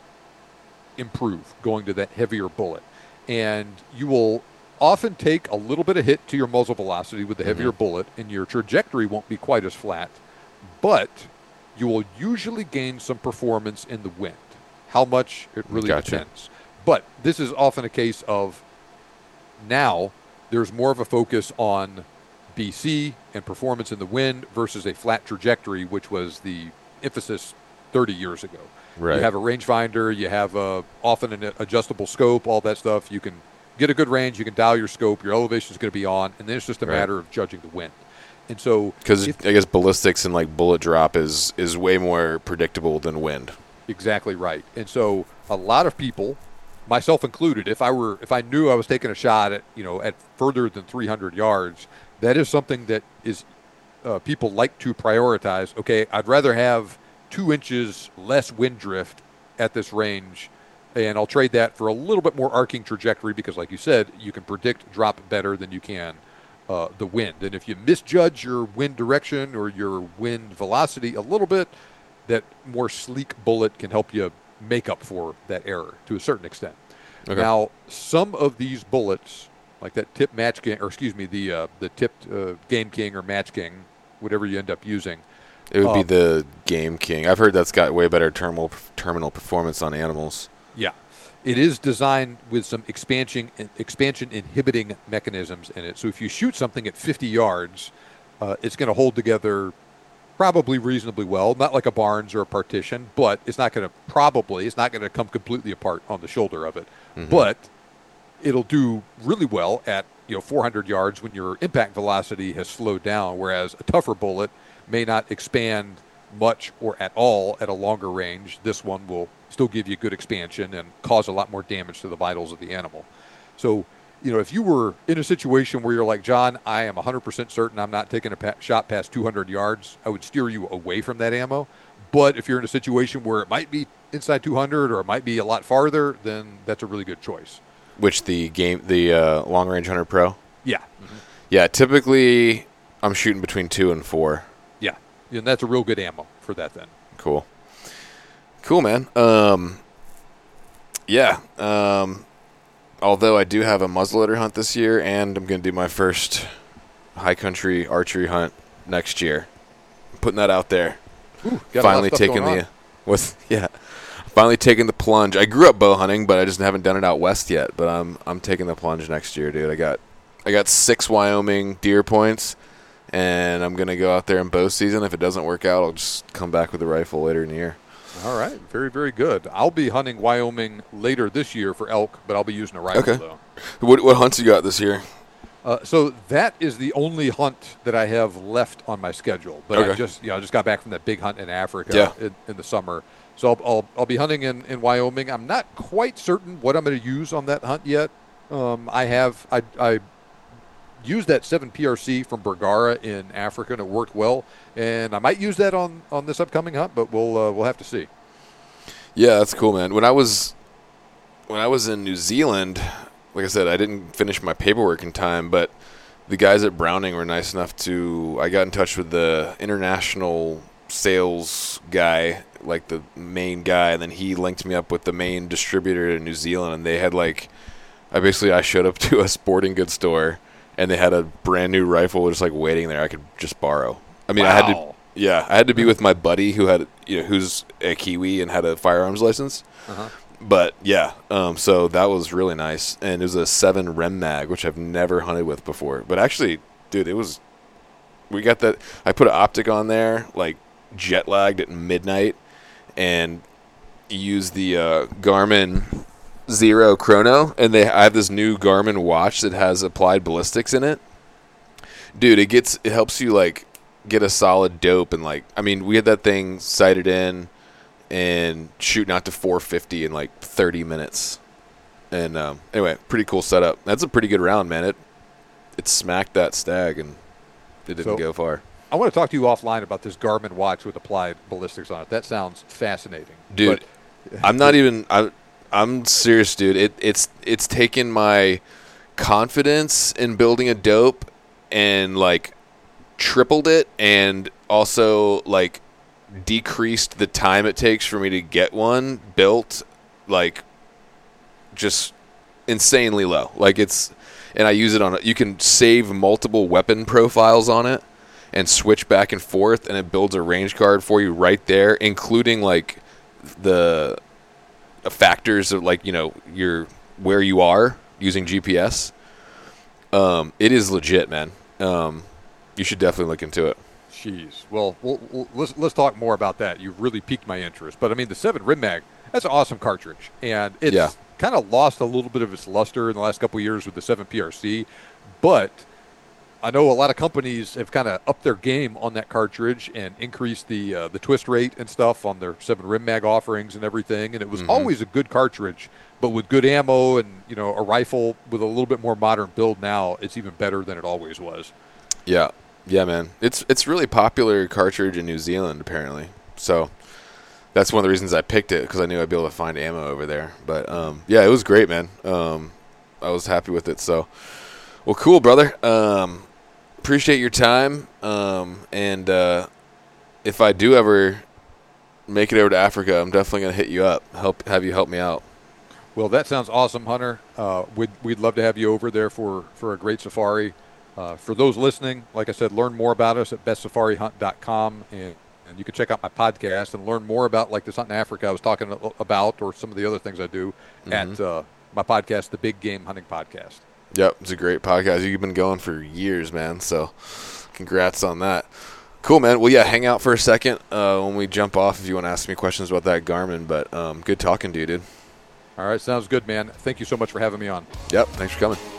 improve going to that heavier bullet. And you will often take a little bit of hit to your muzzle velocity with the heavier mm-hmm. bullet, and your trajectory won't be quite as flat, but you will usually gain some performance in the wind. How much, it really gotcha. depends. But this is often a case of now there's more of a focus on B C and performance in the wind versus a flat trajectory, which was the emphasis thirty years ago. Right. You have a rangefinder, you have a, often an adjustable scope, all that stuff. You can get a good range, you can dial your scope, your elevation is going to be on, and then it's just a right. matter of judging the wind. And so, because I guess ballistics and like bullet drop is is way more predictable than wind. Exactly right. And so, a lot of people, myself included, if I were if I knew I was taking a shot at you know at further than three hundred yards, that is something that is uh, people like to prioritize. Okay, I'd rather have two inches less wind drift at this range, and I'll trade that for a little bit more arcing trajectory because, like you said, you can predict drop better than you can uh, the wind. And if you misjudge your wind direction or your wind velocity a little bit, that more sleek bullet can help you make up for that error to a certain extent. Okay. Now, some of these bullets, like that tip match king, or excuse me, the uh, the tipped uh, Game King or Match King, whatever you end up using, it would um, be the Game King. I've heard that's got way better terminal terminal performance on animals. Yeah, it is designed with some expansion expansion inhibiting mechanisms in it. So if you shoot something at fifty yards, uh, it's going to hold together probably reasonably well. Not like a Barnes or a Partition, but it's not going to probably it's not going to come completely apart on the shoulder of it. Mm-hmm. But it'll do really well at you know four hundred yards when your impact velocity has slowed down, whereas a tougher bullet may not expand much or at all at a longer range. This one will still give you good expansion and cause a lot more damage to the vitals of the animal. So you know, if you were in a situation where you're like, John, I am one hundred percent certain I'm not taking a pa- shot past two hundred yards, I would steer you away from that ammo. But if you're in a situation where it might be inside two hundred or it might be a lot farther, then that's a really good choice. Which the game, the uh, Long Range Hunter Pro? Yeah. Mm-hmm. Yeah, typically I'm shooting between two and four. Yeah, and that's a real good ammo for that then. Cool. Cool, man. Um, yeah. Um, although I do have a muzzleloader hunt this year, and I'm going to do my first high country archery hunt next year. I'm putting that out there. Ooh, got finally taking the with yeah, finally taking the plunge. I grew up bow hunting, but I just haven't done it out west yet. But I'm I'm taking the plunge next year, dude. I got I got six Wyoming deer points, and I'm gonna go out there in bow season. If it doesn't work out, I'll just come back with the rifle later in the year. All right, very very good. I'll be hunting Wyoming later this year for elk, but I'll be using a rifle Okay. though. What what hunts you got this year? Uh, so that is the only hunt that I have left on my schedule. But Okay. I just, you know, I just got back from that big hunt in Africa Yeah. in, in the summer. So I'll, I'll, I'll be hunting in, in Wyoming. I'm not quite certain what I'm going to use on that hunt yet. Um, I have I, I used that seven P R C from Bergara in Africa, and it worked well. And I might use that on, on this upcoming hunt, but we'll uh, we'll have to see. Yeah, that's cool, man. When I was when I was in New Zealand, like I said, I didn't finish my paperwork in time, but the guys at Browning were nice enough to. I got in touch with the international sales guy, like the main guy, and then he linked me up with the main distributor in New Zealand, and they had like, I basically I showed up to a sporting goods store, and they had a brand new rifle just like waiting there. I could just borrow. I mean, Wow. I had to. Yeah, I had to be with my buddy who had, you know, who's a Kiwi and had a firearms license. Uh-huh. But yeah, um, so that was really nice, and it was a seven Rem Mag, which I've never hunted with before. But actually, dude, it was. We got that. I put an optic on there, like jet lagged at midnight, and used the uh, Garmin Zero Chrono, and they I have this new Garmin watch that has applied ballistics in it. Dude, it gets it helps you like get a solid dope, and like I mean, we had that thing sighted in and shooting out to four fifty in like thirty minutes. And um, anyway, pretty cool setup. That's a pretty good round, man. It it smacked that stag, and it didn't So- go far. I want to talk to you offline about this Garmin watch with applied ballistics on it. That sounds fascinating. Dude, But- I'm not even I'm I'm serious, dude. It it's it's taken my confidence in building a dope and like tripled it, and also like decreased the time it takes for me to get one built, like just insanely low. Like it's, and I use it on it. You can save multiple weapon profiles on it and switch back and forth, and it builds a range card for you right there, including like the factors of like, you know, your where you are using G P S. Um, it is legit, man. Um, you should definitely look into it. Jeez. Well, we'll, we'll let's let's talk more about that. You've really piqued my interest. But I mean, the seven Rim Mag, that's an awesome cartridge, and it's Yeah. kind of lost a little bit of its luster in the last couple of years with the seven P R C. But I know a lot of companies have kind of upped their game on that cartridge and increased the uh, the twist rate and stuff on their seven Rim Mag offerings and everything. And it was Mhm. always a good cartridge, but with good ammo and, you know, a rifle with a little bit more modern build now, it's even better than it always was. Yeah, yeah, man. It's it's really popular cartridge in New Zealand apparently. So that's one of the reasons I picked it, because I knew I'd be able to find ammo over there. But um, yeah, it was great, man. Um, I was happy with it. So, well, cool, brother. Um, appreciate your time. Um, and uh, if I do ever make it over to Africa, I'm definitely gonna hit you up. Help have you help me out. Well, that sounds awesome, Hunter. Uh, we'd, we'd love to have you over there for, for a great safari. Uh, for those listening, like I said, learn more about us at best safari hunt dot com, and, and you can check out my podcast and learn more about like this hunt in Africa I was talking about, or some of the other things I do Mhm. at uh, my podcast, the Big Game Hunting Podcast. Yep, it's a great podcast. You've been going for years, man. So, congrats on that. Cool, man. Well, yeah, hang out for a second uh, when we jump off if you want to ask me questions about that Garmin. But um, good talking to you, dude. All right, sounds good, man. Thank you so much for having me on. Yep, thanks for coming.